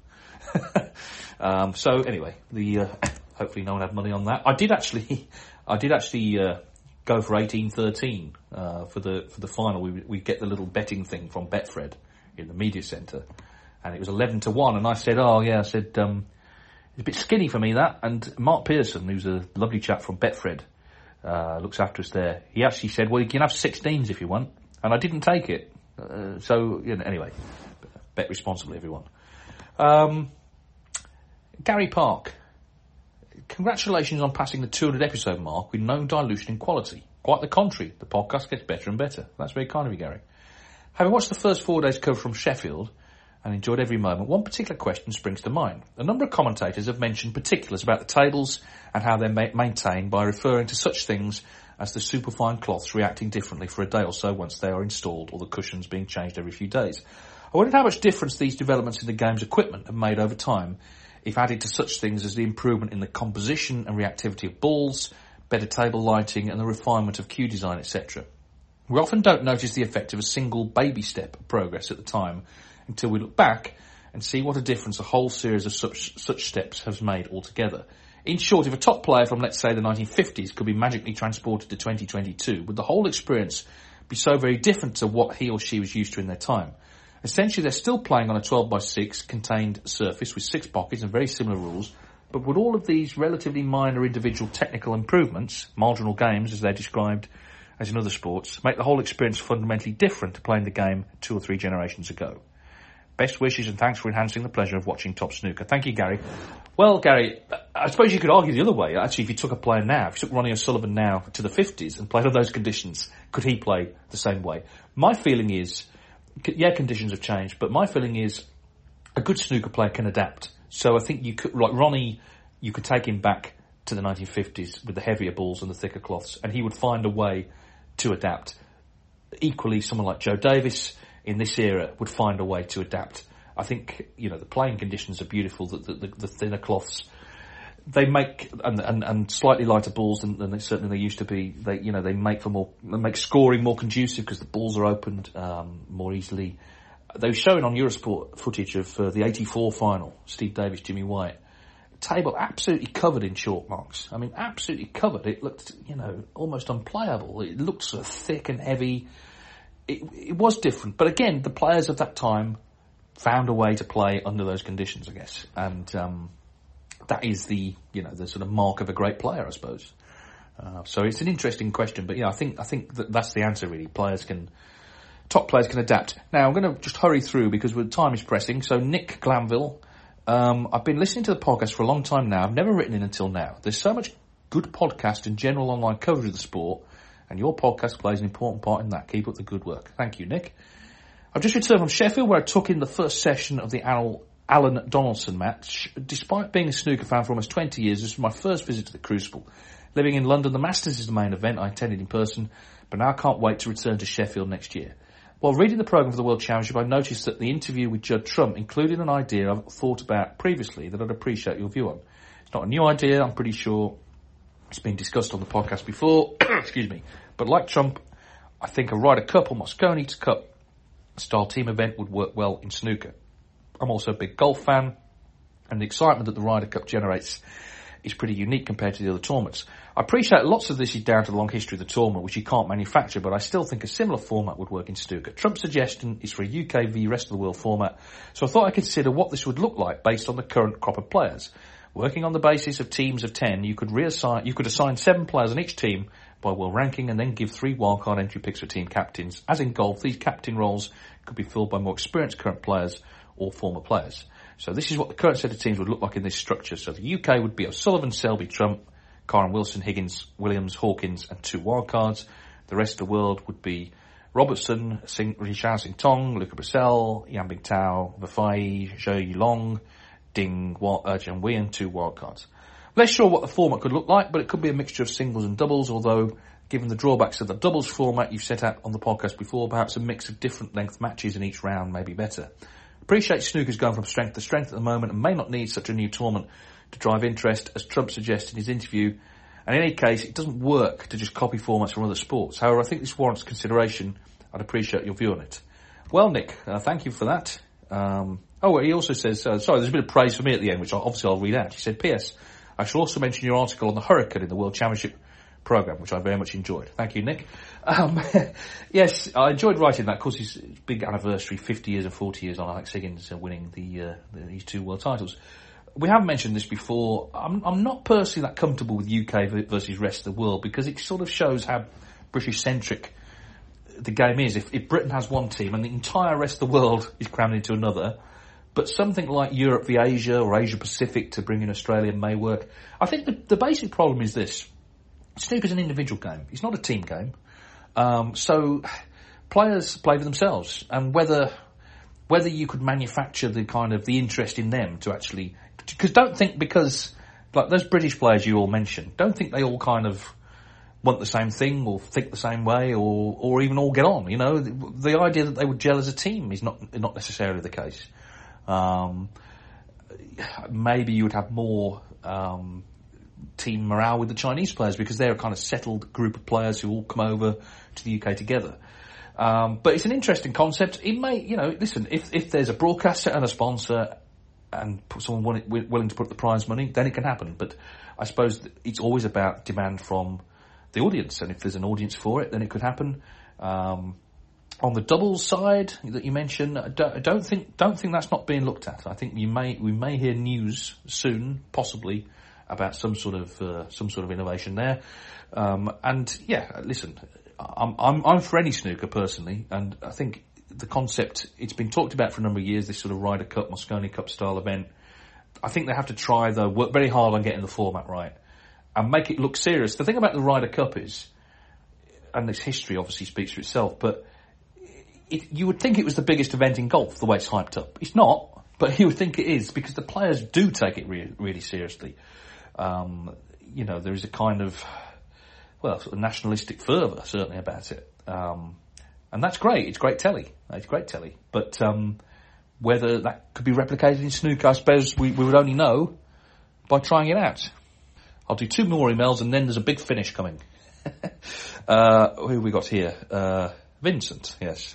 um, so anyway, the uh, hopefully no one had money on that. I did actually. I did actually. Uh, Go for eighteen thirteen uh, for the for the final. We we get the little betting thing from Betfred in the media centre, and it was eleven to one. And I said, "Oh yeah," I said, um, "It's a bit skinny for me that." And Mark Pearson, who's a lovely chap from Betfred, uh, looks after us there. He actually said, "Well, you can have sixteens if you want," and I didn't take it. Uh, so you know, anyway, bet responsibly, everyone. Um, Gary Park. Congratulations on passing the two hundred episode mark with no dilution in quality. Quite the contrary, the podcast gets better and better. That's very kind of you, Gary. Having watched the first four days cover from Sheffield and enjoyed every moment, one particular question springs to mind. A number of commentators have mentioned particulars about the tables and how they're ma- maintained by referring to such things as the superfine cloths reacting differently for a day or so once they are installed, or the cushions being changed every few days. I wondered how much difference these developments in the game's equipment have made over time, if added to such things as the improvement in the composition and reactivity of balls, better table lighting and the refinement of cue design, et cetera. We often don't notice the effect of a single baby step of progress at the time until we look back and see what a difference a whole series of such, such steps has made altogether. In short, if a top player from, let's say, the nineteen fifties could be magically transported to twenty twenty-two, would the whole experience be so very different to what he or she was used to in their time? Essentially, they're still playing on a twelve by six contained surface with six pockets and very similar rules, but would all of these relatively minor individual technical improvements, marginal games as they're described as in other sports, make the whole experience fundamentally different to playing the game two or three generations ago? Best wishes and thanks for enhancing the pleasure of watching Top Snooker. Thank you, Gary. Well, Gary, I suppose you could argue the other way. Actually, if you took a player now, if you took Ronnie O'Sullivan now to the fifties and played on those conditions, could he play the same way? My feeling is yeah, conditions have changed, but my feeling is a good snooker player can adapt. So I think you could, like Ronnie, you could take him back to the nineteen fifties with the heavier balls and the thicker cloths, and he would find a way to adapt. Equally, someone like Joe Davis in this era would find a way to adapt. I think, you know, the playing conditions are beautiful, the, the, the thinner cloths, they make, and, and, and slightly lighter balls than, than they certainly they used to be. They, you know, they make for more, they make scoring more conducive because the balls are opened, um, more easily. They were showing on Eurosport footage of uh, the eighty-four final, Steve Davis, Jimmy White. Table absolutely covered in chalk marks. I mean, absolutely covered. It looked, you know, almost unplayable. It looked sort of thick and heavy. It, it was different. But again, the players of that time found a way to play under those conditions, I guess. And um, that is the, you know, the sort of mark of a great player, I suppose. Uh, so it's an interesting question. But yeah, I think I think that that's the answer, really. Players can, top players can adapt. Now, I'm going to just hurry through because time is pressing. So Nick Glanville. Um, I've been listening to the podcast for a long time now. I've never written in until now. There's so much good podcast and general online coverage of the sport, and your podcast plays an important part in that. Keep up the good work. Thank you, Nick. I've just returned from Sheffield, where I took in the first session of the Al- Alan Donaldson match. Despite being a snooker fan for almost twenty years, this was my first visit to the Crucible. Living in London, the Masters is the main event I attended in person, but now I can't wait to return to Sheffield next year. While reading the programme for the World Championship, I noticed that the interview with Judd Trump included an idea I've thought about previously that I'd appreciate your view on. It's not a new idea, I'm pretty sure it's been discussed on the podcast before, excuse me. But like Trump, I think a Ryder Cup or Mosconi Cup style team event would work well in snooker. I'm also a big golf fan, and the excitement that the Ryder Cup generates is pretty unique compared to the other tournaments. I appreciate lots of this is down to the long history of the tournament, which you can't manufacture, but I still think a similar format would work in snooker. Trump's suggestion is for a U K v rest of the world format, so I thought I'd consider what this would look like based on the current crop of players. Working on the basis of teams of ten, you could reassign, you could assign seven players on each team by world ranking and then give three wildcard entry picks for team captains. As in golf, these captain roles could be filled by more experienced current players or former players. So this is what the current set of teams would look like in this structure. So the U K would be O'Sullivan, Selby, Trump, Karen Wilson, Higgins, Williams, Hawkins, and two wildcards. The rest of the world would be Robertson, Sing, Richard Sing Tong, Luca Brissell, Yan Bingtao, Vafai, Zhou Yulong, Ding, uh, Jian Wei, and two wildcards. Less sure what the format could look like, but it could be a mixture of singles and doubles, although given the drawbacks of the doubles format you've set out on the podcast before, perhaps a mix of different length matches in each round may be better. Appreciate snooker's going from strength to strength at the moment and may not need such a new tournament to drive interest, as Trump suggested in his interview. And in any case, it doesn't work to just copy formats from other sports. However, I think this warrants consideration. I'd appreciate your view on it. Well, Nick, uh, thank you for that. Um, oh, he also says, uh, sorry, there's a bit of praise for me at the end, which I'll, obviously I'll read out. He said, P S I shall also mention your article on the Hurricane in the World Championship programme, which I very much enjoyed. Thank you, Nick. Um, yes, I enjoyed writing that. Of course, his big anniversary, fifty years and forty years on Alex Higgins uh, winning the, uh, the these two world titles. We have mentioned this before. I'm, I'm not personally that comfortable with U K versus rest of the world because it sort of shows how British-centric the game is. If, if Britain has one team and the entire rest of the world is crammed into another, but something like Europe v Asia or Asia Pacific to bring in Australia may work. I think the, the basic problem is this. Snooker's an individual game. It's not a team game. Um, so players play for themselves, and whether whether you could manufacture the kind of the interest in them to actually, because don't think because like those British players you all mentioned, don't think they all kind of want the same thing or think the same way or or even all get on. You know, the, the idea that they would gel as a team is not not necessarily the case. Um, maybe you would have more um, team morale with the Chinese players because they're a kind of settled group of players who all come over to the U K together. Um, but it's an interesting concept. It may, you know, listen, if, if there's a broadcaster and a sponsor and someone willing to put the prize money, then it can happen. But I suppose it's always about demand from the audience. And if there's an audience for it, then it could happen. Um, on the doubles side that you mentioned, I don't, don't think, don't think that's not being looked at. I think you may, we may hear news soon, possibly, about some sort of, uh, some sort of innovation there. Um, and yeah, listen, I'm, I'm, I'm for any snooker personally, and I think the concept, it's been talked about for a number of years, this sort of Ryder Cup, Mosconi Cup style event. I think they have to try, though, work very hard on getting the format right and make it look serious. The thing about the Ryder Cup is, and its history obviously speaks for itself, but it, you would think it was the biggest event in golf, the way it's hyped up. It's not, but you would think it is, because the players do take it re- really seriously. Um, you know, there is a kind of, well, sort of nationalistic fervour, certainly, about it. Um, and that's great. It's great telly. It's great telly. But um, whether that could be replicated in snooker, I suppose we, we would only know by trying it out. I'll do two more emails, and then there's a big finish coming. uh, who have we got here? Uh, Vincent, yes.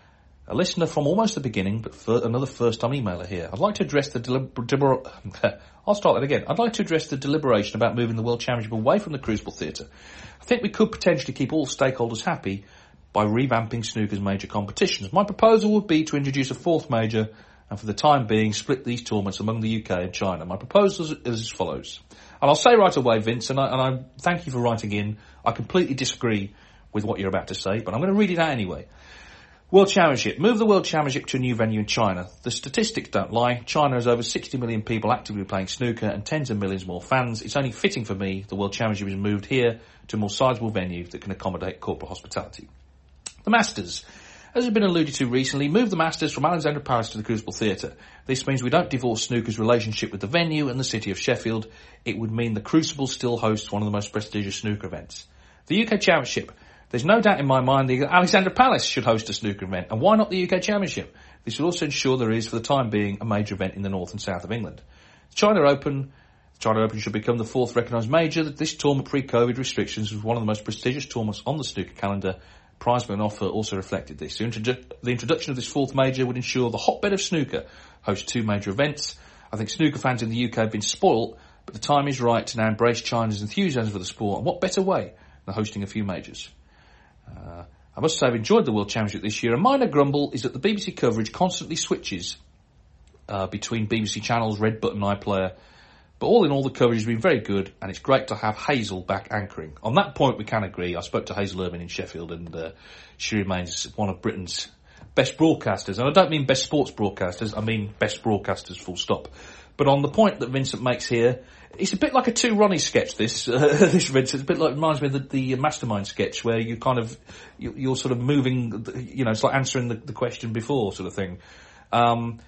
A listener from almost the beginning, but for another first-time emailer here. I'd like to address the deliber- deliber- I'll start that again. I'd like to address the deliberation about moving the World Championship away from the Crucible Theatre. I think we could potentially keep all stakeholders happy by revamping snooker's major competitions. My proposal would be to introduce a fourth major, and for the time being, split these tournaments among the U K and China. My proposal is as follows. And I'll say right away, Vince, and I, and I thank you for writing in. I completely disagree with what you're about to say, but I'm going to read it out anyway. World Championship. Move the World Championship to a new venue in China. The statistics don't lie. China has over sixty million people actively playing snooker and tens of millions more fans. It's only fitting for me the World Championship is moved here to a more sizable venue that can accommodate corporate hospitality. The Masters. As has been alluded to recently, move the Masters from Alexandra Palace to the Crucible Theatre. This means we don't divorce snooker's relationship with the venue and the city of Sheffield. It would mean the Crucible still hosts one of the most prestigious snooker events. The U K Championship. There's no doubt in my mind that Alexandra Palace should host a snooker event, and why not the U K Championship? This will also ensure there is, for the time being, a major event in the north and south of England. The China Open, the China Open should become the fourth recognised major. This tournament, pre-COVID restrictions, was one of the most prestigious tournaments on the snooker calendar. Prize money offer also reflected this. The, introdu- the introduction of this fourth major would ensure the hotbed of snooker hosts two major events. I think snooker fans in the U K have been spoilt, but the time is right to now embrace China's enthusiasm for the sport, and what better way than hosting a few majors? Uh, I must say I've enjoyed the World Championship this year. A minor grumble is that the B B C coverage constantly switches uh, between B B C channels, Red Button, iPlayer. But all in all, the coverage has been very good, and it's great to have Hazel back anchoring. On that point, we can agree. I spoke to Hazel Irvine in Sheffield, and uh, she remains one of Britain's best broadcasters. And I don't mean best sports broadcasters, I mean best broadcasters, full stop. But on the point that Vincent makes here, it's a bit like a Two Ronnie sketch, this, uh, this Vincent. It's a bit like, reminds me of the, the Mastermind sketch, where you kind of, you, you're sort of moving, you know, it's like answering the, the question before sort of thing. Um,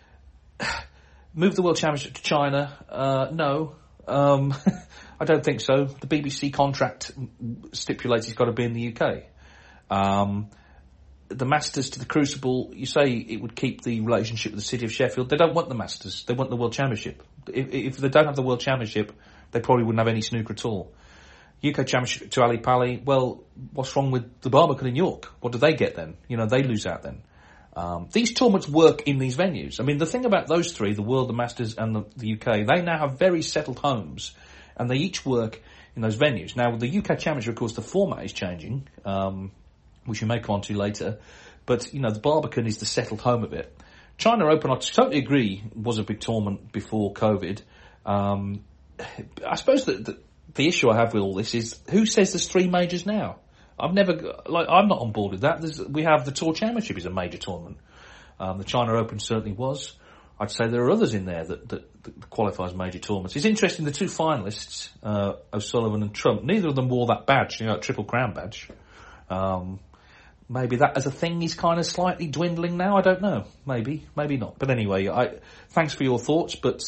move the World Championship to China? Uh, no. Um, I don't think so. The B B C contract stipulates it's got to be in the U K. Um, the Masters to the Crucible, you say it would keep the relationship with the city of Sheffield. They don't want the Masters. They want the World Championship. If, if they don't have the World Championship, they probably wouldn't have any snooker at all. U K Championship to Ali Pali, well, what's wrong with the Barbican in York? What do they get then? You know, they lose out then. Um, these tournaments work in these venues. I mean, the thing about those three, the World, the Masters and the, the U K, they now have very settled homes, and they each work in those venues. Now, with the U K Championship, of course, the format is changing, um, which we may come on to later, but, you know, the Barbican is the settled home of it. China Open, I totally agree, was a big tournament before COVID. Um, I suppose that the, the issue I have with all this is, who says there's three majors now? I've never, like, I'm not on board with that. There's, we have the Tour Championship is a major tournament. Um, the China Open certainly was. I'd say there are others in there that, that, that qualify as major tournaments. It's interesting, the two finalists, uh, O'Sullivan and Trump, neither of them wore that badge, you know, that Triple Crown badge. Um, maybe that as a thing is kind of slightly dwindling now. I don't know. Maybe, maybe not. But anyway, I, thanks for your thoughts, but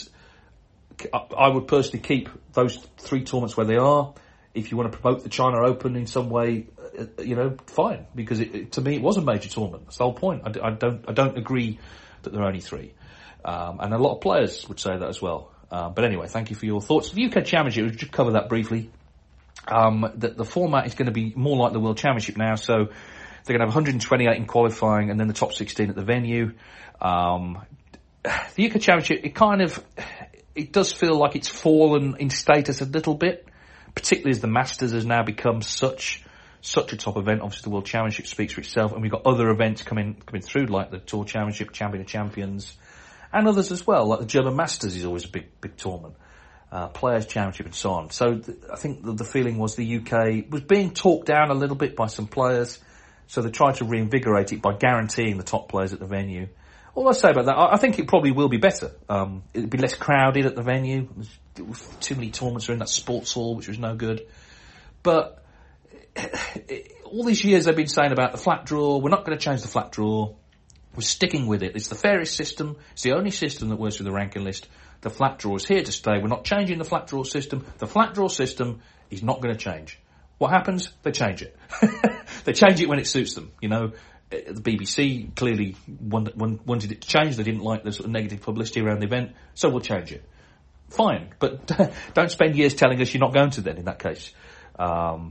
I, I would personally keep those three tournaments where they are. If you want to promote the China Open in some way, uh, you know, fine. Because it, it, to me, it was a major tournament. That's the whole point. I, I don't, I don't agree that there are only three. Um, and a lot of players would say that as well. Uh, but anyway, thank you for your thoughts. The U K Championship, we'll just cover that briefly. Um, the, the format is going to be more like the World Championship now. So they're going to have one hundred twenty-eight in qualifying and then the top sixteen at the venue. Um, the U K Championship, it kind of, it does feel like it's fallen in status a little bit. Particularly as the Masters has now become such such a top event. Obviously, the World Championship speaks for itself, and we've got other events coming coming through, like the Tour Championship, Champion of Champions, and others as well. Like the German Masters is always a big big tournament, uh, Players Championship, and so on. So th- I think the, the feeling was the U K was being talked down a little bit by some players, so they tried to reinvigorate it by guaranteeing the top players at the venue. All I say about that, I, I think it probably will be better. Um, it'll be less crowded at the venue. Too many tournaments are in that sports hall, which was no good. But it, it, all these years they've been saying about the flat draw, we're not going to change the flat draw. We're sticking with it. It's the fairest system. It's the only system that works with the ranking list. The flat draw is here to stay. We're not changing the flat draw system. The flat draw system is not going to change. What happens? They change it. They change it when it suits them. You know, the B B C clearly wanted it to change. They didn't like the sort of negative publicity around the event, so we'll change it. Fine, but don't spend years telling us you're not going to then, in that case. Um,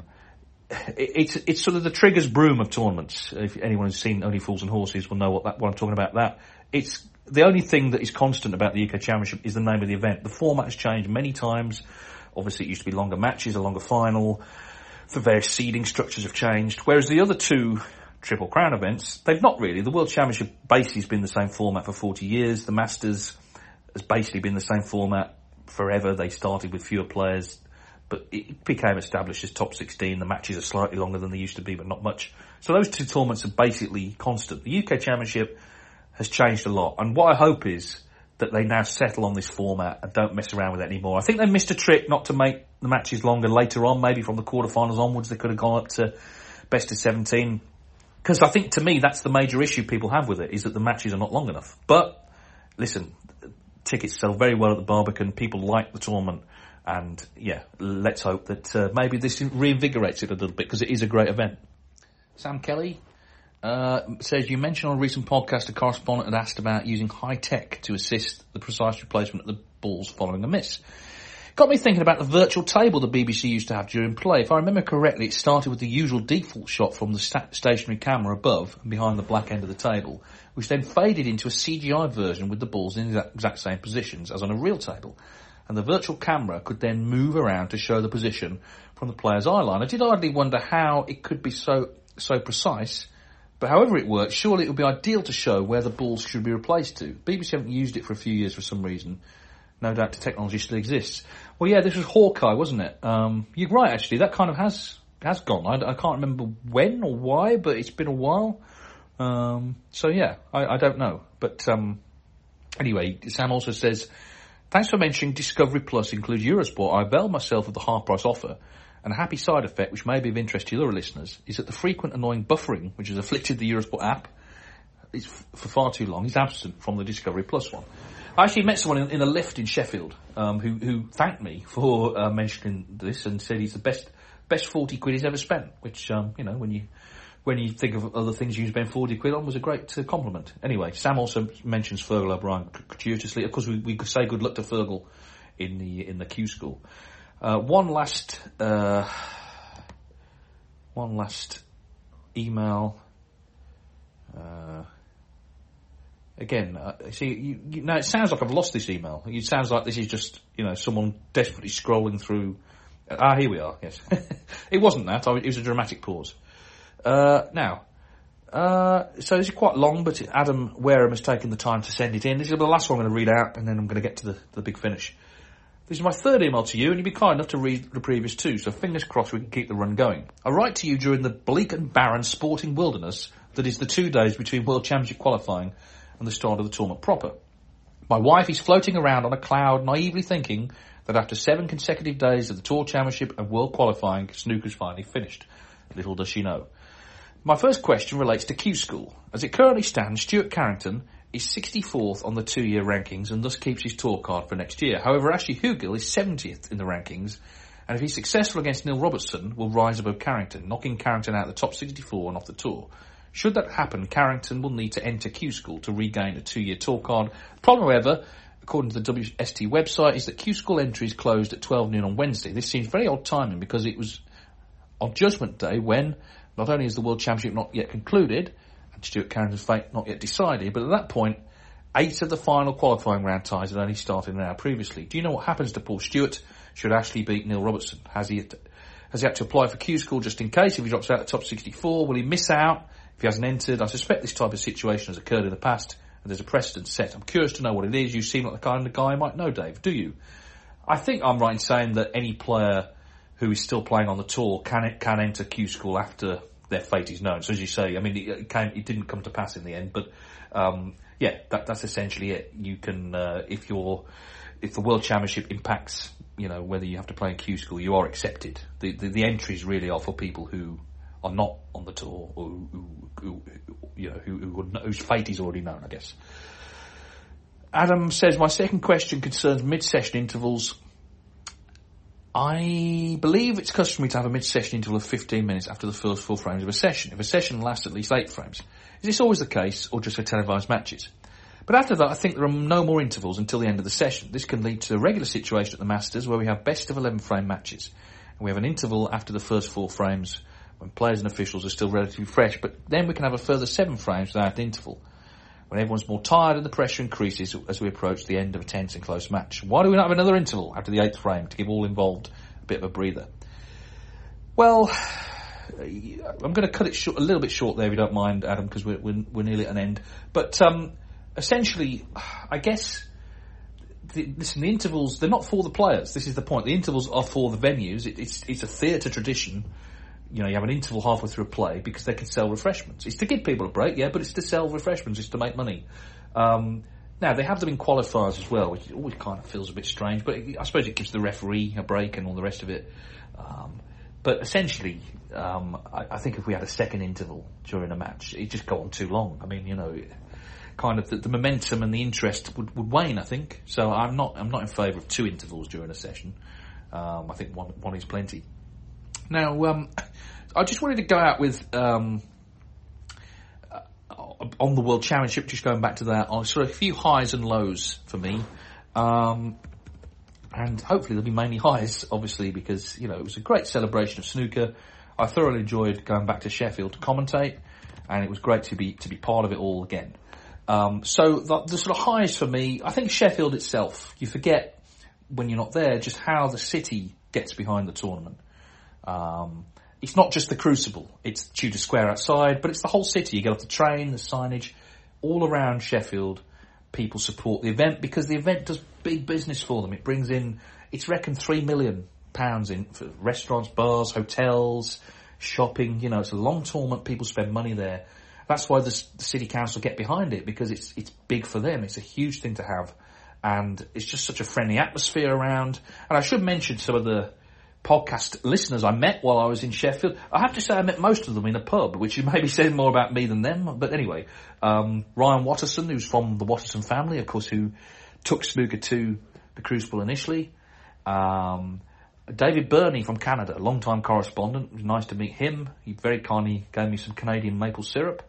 it, it's it's sort of the Triggers broom of tournaments. If anyone has seen Only Fools and Horses will know what, that, what I'm talking about that. It's the only thing that is constant about the U K Championship is the name of the event. The format has changed many times. Obviously, it used to be longer matches, a longer final. The various seeding structures have changed. Whereas the other two Triple Crown events, they've not really. The World Championship basically has been the same format for forty years. The Masters has basically been the same format forever. They started with fewer players, but it became established as top sixteen. The matches are slightly longer than they used to be, but not much. So those two tournaments are basically constant. The U K Championship has changed a lot, and what I hope is that they now settle on this format and don't mess around with it anymore. I think they missed a trick not to make the matches longer later on. Maybe from the quarterfinals onwards, they could have gone up to best of seventeen. Because I think, to me, that's the major issue people have with it, is that the matches are not long enough. But, listen, tickets sell very well at the Barbican. People like the tournament. And, yeah, let's hope that uh, maybe this reinvigorates it a little bit, because it is a great event. Sam Kelly uh, says, you mentioned on a recent podcast a correspondent had asked about using high tech to assist the precise replacement of the balls following a miss. Got me thinking about the virtual table the B B C used to have during play. If I remember correctly, it started with the usual default shot from the sta- stationary camera above and behind the black end of the table, which then faded into a C G I version with the balls in the exact same positions as on a real table. And the virtual camera could then move around to show the position from the player's eye line. I did hardly wonder how it could be so so precise, but however it works, surely it would be ideal to show where the balls should be replaced to. B B C haven't used it for a few years for some reason. No doubt the technology still exists. Well, yeah, this was Hawkeye, wasn't it? Um, you're right, actually. That kind of has has gone. I, I can't remember when or why, but it's been a while. Um, so, yeah, I, I don't know. But um, anyway, Sam also says, thanks for mentioning Discovery Plus includes Eurosport. I availed myself of the half-price offer, and a happy side effect, which may be of interest to other listeners, is that the frequent annoying buffering, which has afflicted the Eurosport app is f- for far too long, is absent from the Discovery Plus one. I actually met someone in, in a lift in Sheffield um, who, who thanked me for uh, mentioning this and said he's the best best forty quid he's ever spent, which, um, you know, when you when you think of other things you spend forty quid on, was a great uh, compliment. Anyway, Sam also mentions Fergal O'Brien gratuitously. Of course, we, we could say good luck to Fergal in the in the Q school. Uh, one last uh, one last email. Uh, Again, uh, see, you, you, now it sounds like I've lost this email. It sounds like this is just, you know, someone desperately scrolling through. Uh, ah, here we are, yes. It wasn't that, I, it was a dramatic pause. Uh, now, uh, so this is quite long, but Adam Wareham has taken the time to send it in. This is the last one I'm going to read out, and then I'm going to get to the, the big finish. This is my third email to you, and you've been kind enough to read the previous two, so fingers crossed we can keep the run going. I write to you during the bleak and barren sporting wilderness that is the two days between World Championship qualifying and the start of the tournament proper. My wife is floating around on a cloud, naively thinking that after seven consecutive days of the Tour Championship and World Qualifying, snooker's finally finished. Little does she know. My first question relates to Q School. As it currently stands, Stuart Carrington is sixty-fourth on the two-year rankings and thus keeps his tour card for next year. However, Ashley Hugill is seventieth in the rankings, and if he's successful against Neil Robertson, will rise above Carrington, knocking Carrington out of the top sixty-four and off the tour. Should that happen, Carrington will need to enter Q School to regain a two-year tour card. The problem, however, according to the W S T website, is that Q School entries closed at twelve noon on Wednesday. This seems very odd timing because it was on Judgment Day when not only is the World Championship not yet concluded and Stuart Carrington's fate not yet decided, but at that point, eight of the final qualifying round ties had only started an hour previously. Do you know what happens to Paul Stewart should Ashley beat Neil Robertson? Has he, has he had to apply for Q School just in case if he drops out of the top sixty-four? Will he miss out if he hasn't entered? I suspect this type of situation has occurred in the past and there's a precedent set. I'm curious to know what it is. You seem like the kind of guy I might know, Dave. Do you? I think I'm right in saying that any player who is still playing on the tour can can enter Q School after their fate is known. So as you say, I mean, it, came, it didn't come to pass in the end, but um, yeah, that, that's essentially it. You can, uh, if you're, if the World Championship impacts, you know, whether you have to play in Q School, you are accepted. The the, the entries really are for people who are not on the tour or who, who, you know, who, who would know, whose fate is already known, I guess. Adam says, my second question concerns mid-session intervals. I believe it's customary to have a mid-session interval of fifteen minutes after the first four frames of a session, if a session lasts at least eight frames. Is this always the case, or just for televised matches? But after that, I think there are no more intervals until the end of the session. This can lead to a regular situation at the Masters where we have best of eleven frame matches. And we have an interval after the first four frames when players and officials are still relatively fresh, but then we can have a further seven frames without an interval, when everyone's more tired and the pressure increases as we approach the end of a tense and close match. Why do we not have another interval after the eighth frame to give all involved a bit of a breather? Well, I'm going to cut it short, a little bit short there if you don't mind, Adam, because we're, we're, we're nearly at an end. But um, essentially, I guess, the, listen, the intervals, they're not for the players. This is the point. The intervals are for the venues. It, it's, it's a theatre tradition. You know, you have an interval halfway through a play because they can sell refreshments. It's to give people a break, yeah, but it's to sell refreshments. It's to make money. Um, now, they have them in qualifiers as well, which always kind of feels a bit strange, but it, I suppose it gives the referee a break and all the rest of it. Um, but essentially, um, I, I think if we had a second interval during a match, it'd just go on too long. I mean, you know, kind of the, the momentum and the interest would, would wane, I think. So I'm not I'm not in favour of two intervals during a session. Um, I think one one is plenty. Now, um, I just wanted to go out with, um, uh, on the World Championship, just going back to that, on sort of a few highs and lows for me. Um, and hopefully there'll be mainly highs, obviously, because, you know, it was a great celebration of snooker. I thoroughly enjoyed going back to Sheffield to commentate, and it was great to be to be part of it all again. Um, so the, the sort of highs for me, I think Sheffield itself, you forget when you're not there just how the city gets behind the tournament. Um, it's not just the Crucible, it's Tudor Square outside, but it's the whole city. You get off the train, the signage, all around Sheffield, people support the event because the event does big business for them. It brings in, it's reckoned three million pounds in for restaurants, bars, hotels, shopping. You know, it's a long tournament, people spend money there. That's why the, the city council get behind it, because it's it's big for them. It's a huge thing to have, and it's just such a friendly atmosphere around. And I should mention some of the podcast listeners I met while I was in Sheffield. I have to say I met most of them in a pub, which maybe says more about me than them. But anyway, um, Ryan Watterson, who's from the Watterson family, of course, who took snooker to the Crucible initially. Um, David Burney from Canada, a long-time correspondent. It was nice to meet him. He very kindly gave me some Canadian maple syrup.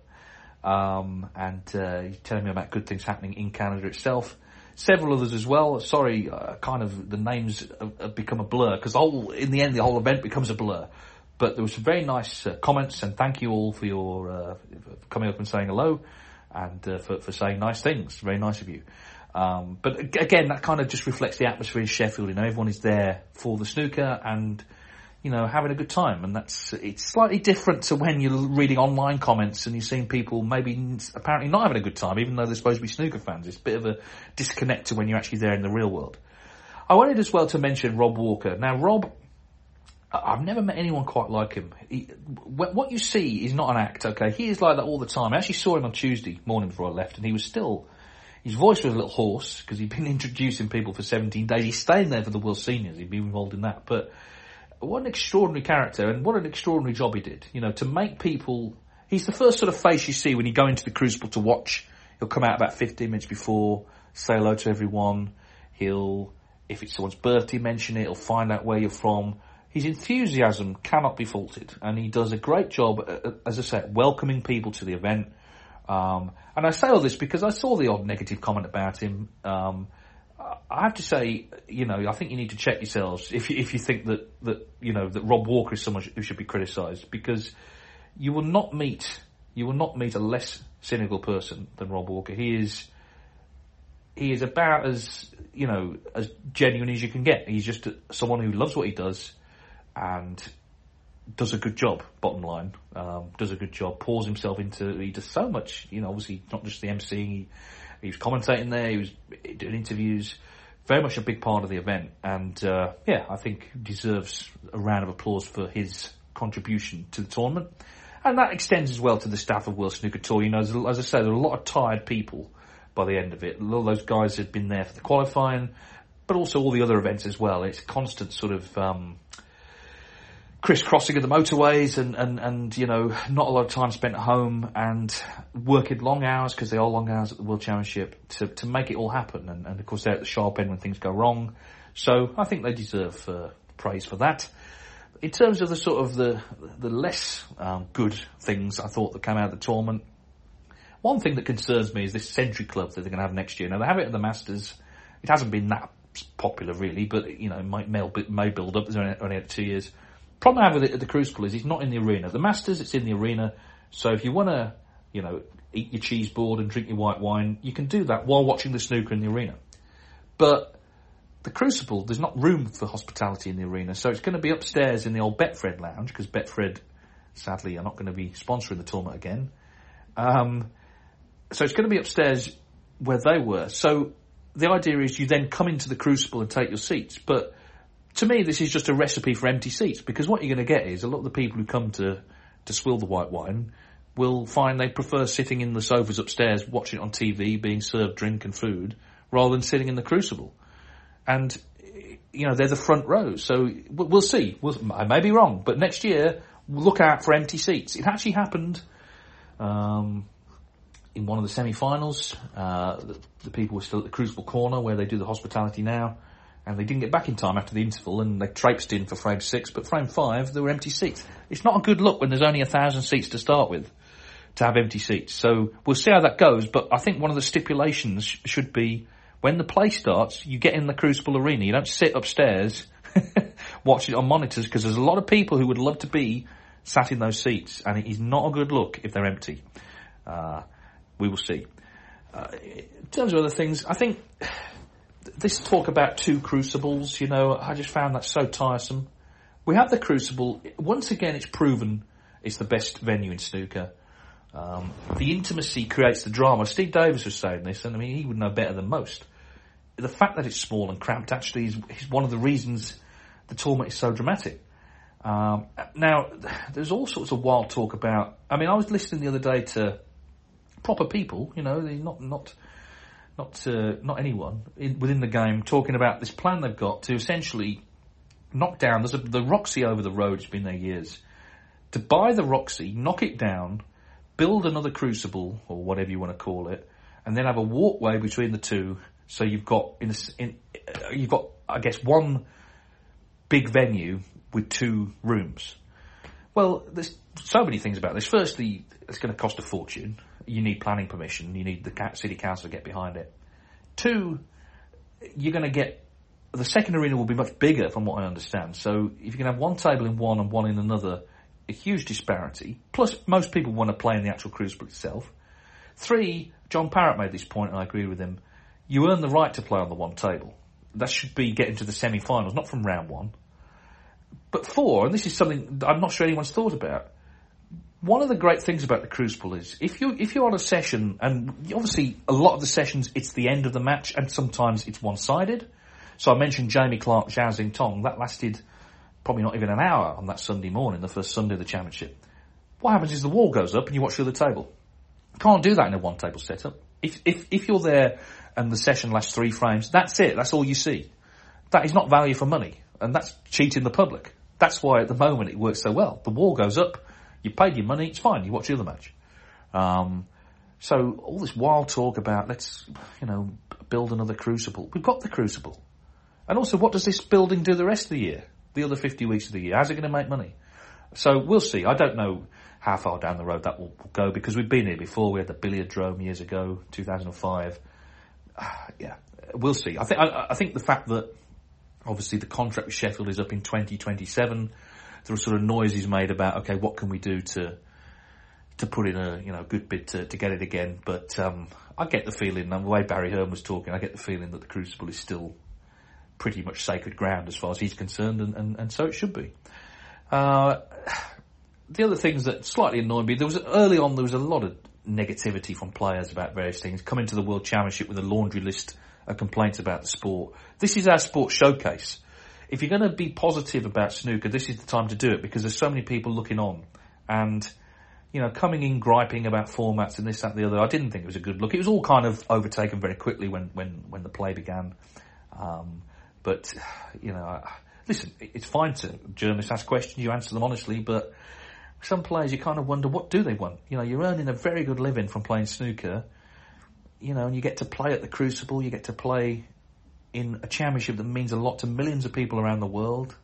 Um, and uh, he's telling me about good things happening in Canada itself. Several others as well. Sorry, uh, kind of the names have, have become a blur because the whole, in the end, the whole event becomes a blur. But there were some very nice uh, comments, and thank you all for your uh, for coming up and saying hello, and uh, for for saying nice things. Very nice of you. Um, but again, that kind of just reflects the atmosphere in Sheffield. You know, everyone is there for the snooker and, you know, having a good time. And that's, it's slightly different to when you're reading online comments and you're seeing people maybe apparently not having a good time, even though they're supposed to be snooker fans. It's a bit of a disconnect to when you're actually there in the real world. I wanted as well to mention Rob Walker. Now, Rob, I've never met anyone quite like him. He, what you see is not an act, okay? He is like that all the time. I actually saw him on Tuesday morning before I left, and he was still, his voice was a little hoarse because he'd been introducing people for seventeen days. He's staying there for the World Seniors. He'd been involved in that. But what an extraordinary character, and what an extraordinary job he did. You know, to make people, he's the first sort of face you see when you go into the Crucible to watch. He'll come out about fifteen minutes before, say hello to everyone. He'll, if it's someone's birthday, mention it. He'll find out where you're from. His enthusiasm cannot be faulted, and he does a great job, as I said, welcoming people to the event. Um, and I say all this because I saw the odd negative comment about him. Um, I have to say, you know, I think you need to check yourselves if you, if you think that, that, you know, that Rob Walker is someone who should be criticised, because you will not meet, you will not meet a less cynical person than Rob Walker. He is, he is about as, you know, as genuine as you can get. He's just a, someone who loves what he does and does a good job, bottom line. Um, does a good job, pours himself into, he does so much, you know, obviously not just the emceeing, he, he was commentating there, he was doing interviews, very much a big part of the event, and uh, yeah, I think deserves a round of applause for his contribution to the tournament. And that extends as well to the staff of World Snooker Tour. You know, as I say, there are a lot of tired people by the end of it. A lot of those guys had been there for the qualifying, but also all the other events as well. It's constant sort of um, crisscrossing of the motorways and, and, and, you know, not a lot of time spent at home and working long hours, because they are long hours at the World Championship, to, to make it all happen. And, and of course they're at the sharp end when things go wrong. So I think they deserve uh, praise for that. In terms of the sort of the, the less um, good things I thought that came out of the tournament, one thing that concerns me is this Century Club that they're going to have next year. Now they have it at the Masters. It hasn't been that popular really, but, you know, it might, may, may build up. There's only, only had two years. Problem I have with it at the Crucible is it's not in the arena. The Masters, it's in the arena. So if you want to, you know, eat your cheese board and drink your white wine, you can do that while watching the snooker in the arena. But the Crucible, there's not room for hospitality in the arena. So it's going to be upstairs in the old Betfred lounge, because Betfred, sadly, are not going to be sponsoring the tournament again. Um, so it's going to be upstairs where they were. So the idea is you then come into the Crucible and take your seats. But to me, this is just a recipe for empty seats, because what you're going to get is a lot of the people who come to, to swill the white wine will find they prefer sitting in the sofas upstairs, watching it on T V, being served drink and food, rather than sitting in the Crucible. And, you know, they're the front rows. So we'll see. We'll, I may be wrong, but next year, look out for empty seats. It actually happened um, in one of the semi-finals. Uh, the, the people were still at the Crucible corner where they do the hospitality now. And they didn't get back in time after the interval, and they traipsed in for frame six. But frame five, there were empty seats. It's not a good look when there's only a thousand seats to start with, to have empty seats. So we'll see how that goes. But I think one of the stipulations should be, when the play starts, you get in the Crucible arena. You don't sit upstairs watching it on monitors, because there's a lot of people who would love to be sat in those seats, and it is not a good look if they're empty. Uh, we will see. Uh, in terms of other things, I think this talk about two Crucibles, you know, I just found that so tiresome. We have the Crucible. Once again, it's proven it's the best venue in snooker. Um, the intimacy creates the drama. Steve Davis was saying this, and I mean, he would know better than most. The fact that it's small and cramped actually is, is one of the reasons the tournament is so dramatic. Um, now, there's all sorts of wild talk about, I mean, I was listening the other day to proper people, you know, not, not, not, uh, not anyone in, within the game, talking about this plan they've got to essentially knock down, there's a, the Roxy over the road, it's been there years, to buy the Roxy, knock it down, build another Crucible, or whatever you want to call it, and then have a walkway between the two, so you've got, in, in, you've got, I guess, one big venue with two rooms. Well, there's so many things about this. Firstly, it's going to cost a fortune. You need planning permission. You need the city council to get behind it. Two, you're going to get, the second arena will be much bigger from what I understand. So if you can have one table in one and one in another, a huge disparity. Plus, most people want to play in the actual Crucible itself. Three, John Parrott made this point, and I agree with him. You earn the right to play on the one table. That should be getting to the semi-finals, not from round one. But four, and this is something I'm not sure anyone's thought about, one of the great things about the Crucible is if you if you're on a session, and obviously a lot of the sessions it's the end of the match, and sometimes it's one-sided. So I mentioned Jamie Clark, Zhao Xing Tong. That lasted probably not even an hour on that Sunday morning, the first Sunday of the championship. What happens is the wall goes up and you watch the other table. Can't do that in a one-table setup. If if if you're there and the session lasts three frames, that's it. That's all you see. That is not value for money, and that's cheating the public. That's why at the moment it works so well. The wall goes up, you paid your money, it's fine, you watch the other match. Um, so all this wild talk about let's, you know, build another Crucible. We've got the Crucible. And also, what does this building do the rest of the year? The other fifty weeks of the year? How's it going to make money? So we'll see. I don't know how far down the road that will go, because we've been here before. We had the Billiardrome years ago, two thousand five. Uh, yeah, we'll see. I think, I, I think the fact that obviously the contract with Sheffield is up in twenty twenty-seven. There are sort of noises made about, okay, what can we do to to put in a, you know, good bid to, to get it again. But um, I get the feeling, and the way Barry Hearn was talking, I get the feeling that the Crucible is still pretty much sacred ground as far as he's concerned, and, and, and so it should be. Uh, the other things that slightly annoyed me, there was early on there was a lot of negativity from players about various things. Coming to the World Championship with a laundry list of complaints about the sport. This is our sports showcase. If you're going to be positive about snooker, this is the time to do it, because there's so many people looking on. And, you know, coming in griping about formats and this, that, and the other, I didn't think it was a good look. It was all kind of overtaken very quickly when, when, when the play began. Um, but, you know, listen, it's fine to journalists ask questions, you answer them honestly, but some players you kind of wonder, what do they want? You know, you're earning a very good living from playing snooker, you know, and you get to play at the Crucible, you get to play in a championship that means a lot to millions of people around the world.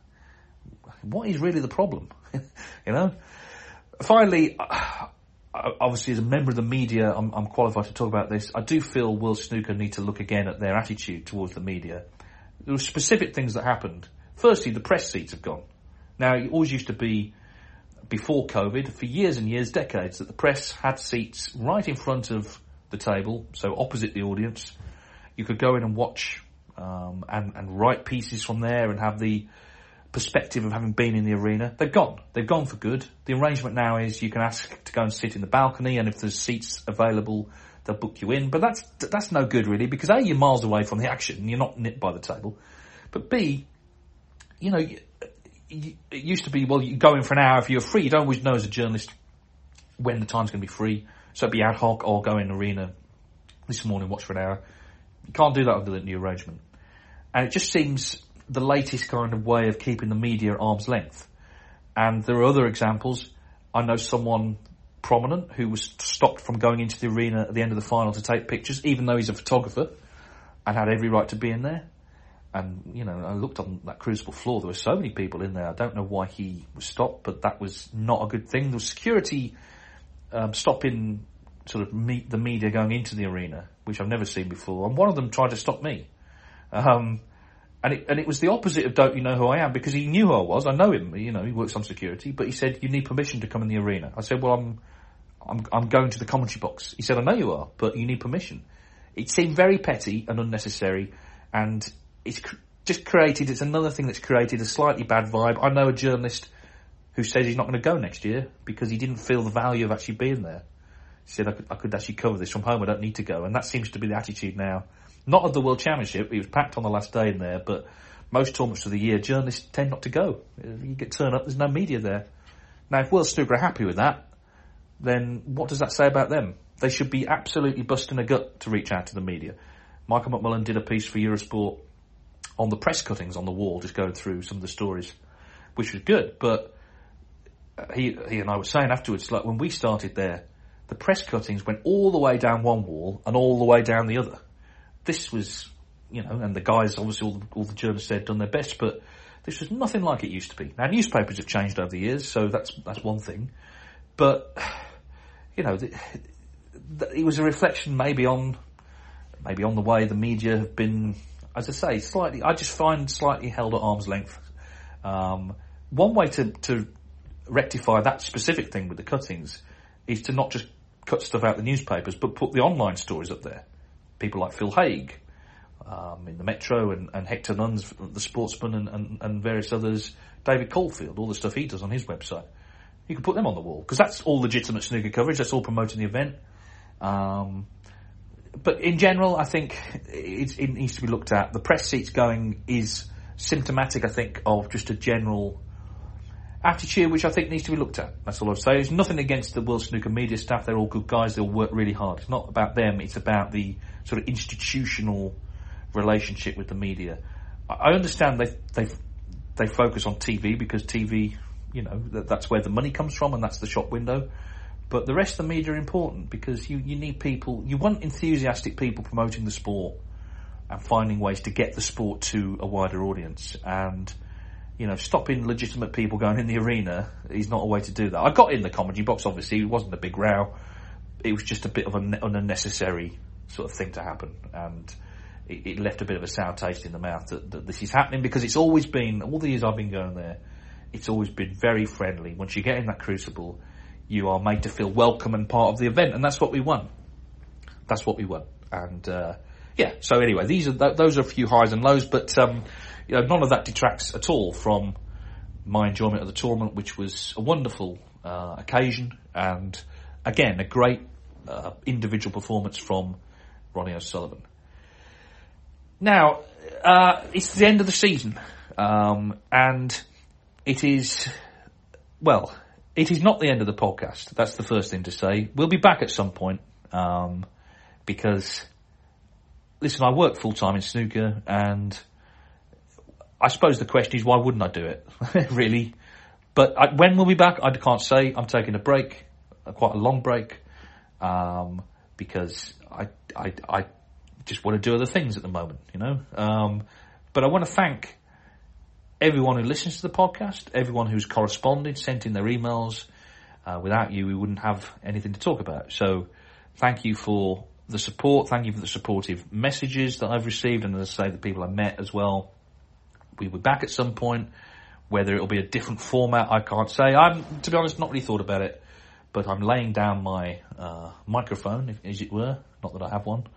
What is really the problem? You know? Finally, obviously as a member of the media, I'm, I'm qualified to talk about this. I do feel World Snooker need to look again at their attitude towards the media. There were specific things that happened. Firstly, the press seats have gone. Now, it always used to be, before COVID, for years and years, decades, that the press had seats right in front of the table, so opposite the audience. You could go in and watch um, and, and write pieces from there and have the perspective of having been in the arena. They've gone. They've gone for good. The arrangement now is you can ask to go and sit in the balcony, and if there's seats available, they'll book you in. But that's that's no good, really, because A, you're miles away from the action, and you're not nipped by the table. But B, you know, you, you, it used to be, well, you go in for an hour if you're free. You don't always know as a journalist when the time's going to be free. So it'd be ad hoc, or go in the arena this morning, watch for an hour. You can't do that under the new arrangement. And it just seems the latest kind of way of keeping the media at arm's length. And there are other examples. I know someone prominent who was stopped from going into the arena at the end of the final to take pictures, even though he's a photographer, and had every right to be in there. And, you know, I looked on that Crucible floor, there were so many people in there. I don't know why he was stopped, but that was not a good thing. There was security um, stopping sort of meet the media going into the arena, which I've never seen before. And one of them tried to stop me. Um, and it, and it was the opposite of don't you know who I am, because he knew who I was. I know him, you know, he works on security, but he said, you need permission to come in the arena. I said, well, I'm, I'm, I'm going to the commentary box. He said, I know you are, but you need permission. It seemed very petty and unnecessary, and it's cr- just created, it's another thing that's created a slightly bad vibe. I know a journalist who says he's not going to go next year because he didn't feel the value of actually being there. He said, I could, I could actually cover this from home, I don't need to go. And that seems to be the attitude now. Not of the World Championship, it was packed on the last day in there, but most tournaments of the year, journalists tend not to go. You get turned up, there's no media there. Now, if World Snooker are happy with that, then what does that say about them? They should be absolutely busting a gut to reach out to the media. Michael McMullen did a piece for Eurosport on the press cuttings on the wall, just going through some of the stories, which was good. But he, he and I were saying afterwards, like when we started there, the press cuttings went all the way down one wall and all the way down the other. This was, you know, and the guys, obviously all the, all the journalists there had done their best, but this was nothing like it used to be. Now, newspapers have changed over the years, so that's that's one thing. But, you know, the, the, it was a reflection maybe on maybe on the way the media have been, as I say, slightly, I just find slightly held at arm's length. Um, one way to, to rectify that specific thing with the cuttings is to not just cut stuff out the newspapers, but put the online stories up there. People like Phil Haig um, in the Metro, and, and Hector Nuns, the Sportsman, and, and, and various others, David Caulfield, all the stuff he does on his website. You can put them on the wall, because that's all legitimate snooker coverage, that's all promoting the event. Um, but in general, I think it, it needs to be looked at. The press seats going is symptomatic, I think, of just a general attitude, which I think needs to be looked at. That's all I'll say. There's nothing against the World Snooker media staff. They're all good guys. They'll work really hard. It's not about them. It's about the sort of institutional relationship with the media. I understand they they they focus on T V because T V, you know, that, that's where the money comes from and that's the shop window. But the rest of the media are important because you, you need people, you want enthusiastic people promoting the sport and finding ways to get the sport to a wider audience. And you know, stopping legitimate people going in the arena is not a way to do that. I got in the commentary box, obviously. It wasn't a big row. It was just a bit of an unnecessary sort of thing to happen. And it, it left a bit of a sour taste in the mouth that, that this is happening, because it's always been, all the years I've been going there, it's always been very friendly. Once you get in that Crucible, you are made to feel welcome and part of the event. And that's what we want. That's what we want. And, uh, yeah, so anyway, these are, th- those are a few highs and lows, but, um, you know, none of that detracts at all from my enjoyment of the tournament, which was a wonderful uh, occasion, and again, a great uh, individual performance from Ronnie O'Sullivan. Now, uh, it's the end of the season, um, and it is, well, it is not the end of the podcast. That's the first thing to say. We'll be back at some point, um, because, listen, I work full-time in snooker, and I suppose the question is, why wouldn't I do it? Really? But I, when we'll be back, I can't say. I'm taking a break, quite a long break, um, because I, I, I just want to do other things at the moment, you know. Um, but I want to thank everyone who listens to the podcast, everyone who's corresponded, sent in their emails. Uh, without you, we wouldn't have anything to talk about. So thank you for the support. Thank you for the supportive messages that I've received, and as I say, the people I met as well. We'll be back at some point. Whether it'll be a different format, I can't say. I'm, to be honest, not really thought about it. But I'm laying down my uh, microphone, if, as it were. Not that I have one.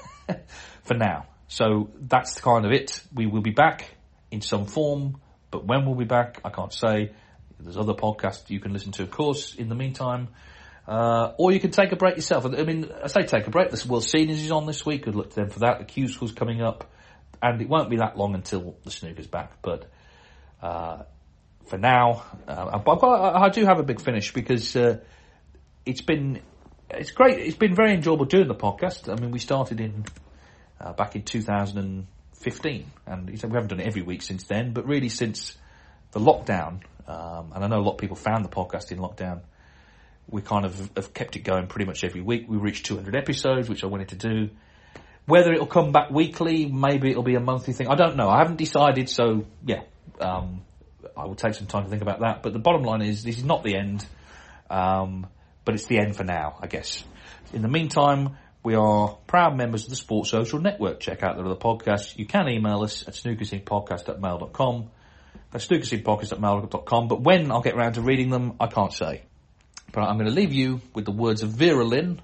For now. So that's kind of it. We will be back in some form. But when we'll be back, I can't say. There's other podcasts you can listen to, of course, in the meantime. Uh, or you can take a break yourself. I mean, I say take a break. The World Seniors is on this week. Good luck to them for that. The Q School's coming up. And it won't be that long until the snooker's back. But uh, for now, uh, I've got, I do have a big finish because uh, it's been it's great. It's been very enjoyable doing the podcast. I mean, we started in uh, back in two thousand fifteen. And we haven't done it every week since then. But really since the lockdown, um, and I know a lot of people found the podcast in lockdown, we kind of have kept it going pretty much every week. We reached two hundred episodes, which I wanted to do. Whether it'll come back weekly, maybe it'll be a monthly thing, I don't know. I haven't decided, so yeah, um, I will take some time to think about that. But the bottom line is, this is not the end, um, but it's the end for now, I guess. In the meantime, we are proud members of the Sports Social Network. Check out the other podcasts. You can email us at snookersync podcast at mail dot com. That's snookersync podcast at mail dot com. But when I'll get around to reading them, I can't say. But I'm going to leave you with the words of Vera Lynn.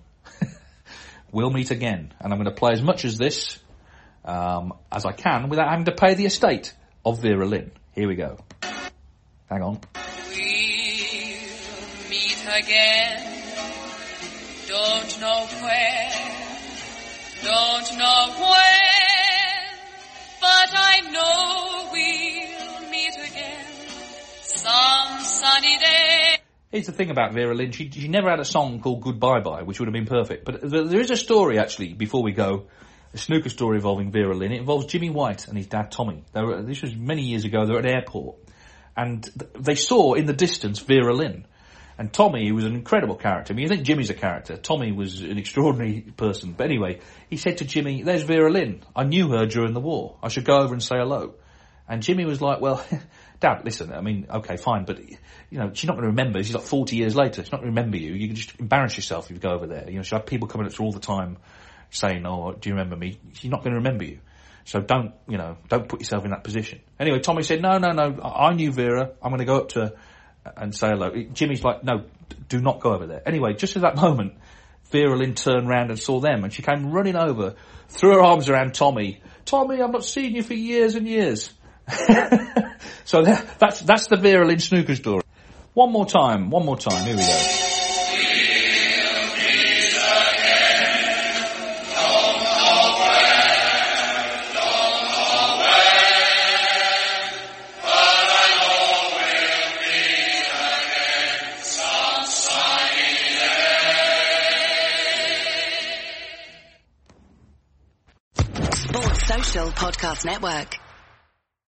We'll meet again. And I'm going to play as much as this um, as I can without having to pay the estate of Vera Lynn. Here we go. Hang on. We'll meet again. Don't know where. Don't know when. But I know we'll meet again. Some sunny day. Here's the thing about Vera Lynn. She, she never had a song called Goodbye Bye, which would have been perfect. But there, there is a story, actually, before we go, a snooker story involving Vera Lynn. It involves Jimmy White and his dad, Tommy. They were, this was many years ago. They were at an airport. And they saw in the distance Vera Lynn. And Tommy, who was an incredible character. I mean, you think Jimmy's a character. Tommy was an extraordinary person. But anyway, he said to Jimmy, there's Vera Lynn. I knew her during the war. I should go over and say hello. And Jimmy was like, well... Dad, listen, I mean, okay, fine, but, you know, she's not going to remember. She's like forty years later. She's not going to remember you. You can just embarrass yourself if you go over there. You know, she'll have people coming up to her all the time saying, oh, do you remember me? She's not going to remember you. So don't, you know, don't put yourself in that position. Anyway, Tommy said, no, no, no, I knew Vera. I'm going to go up to her and say hello. Jimmy's like, no, do not go over there. Anyway, just at that moment, Vera Lynn turned round and saw them, and she came running over, threw her arms around Tommy. Tommy, I've not seen you for years and years. So that, that's that's the Vera Lynn snooker story. One more time, one more time. Here we go. Sports Social Podcast Network.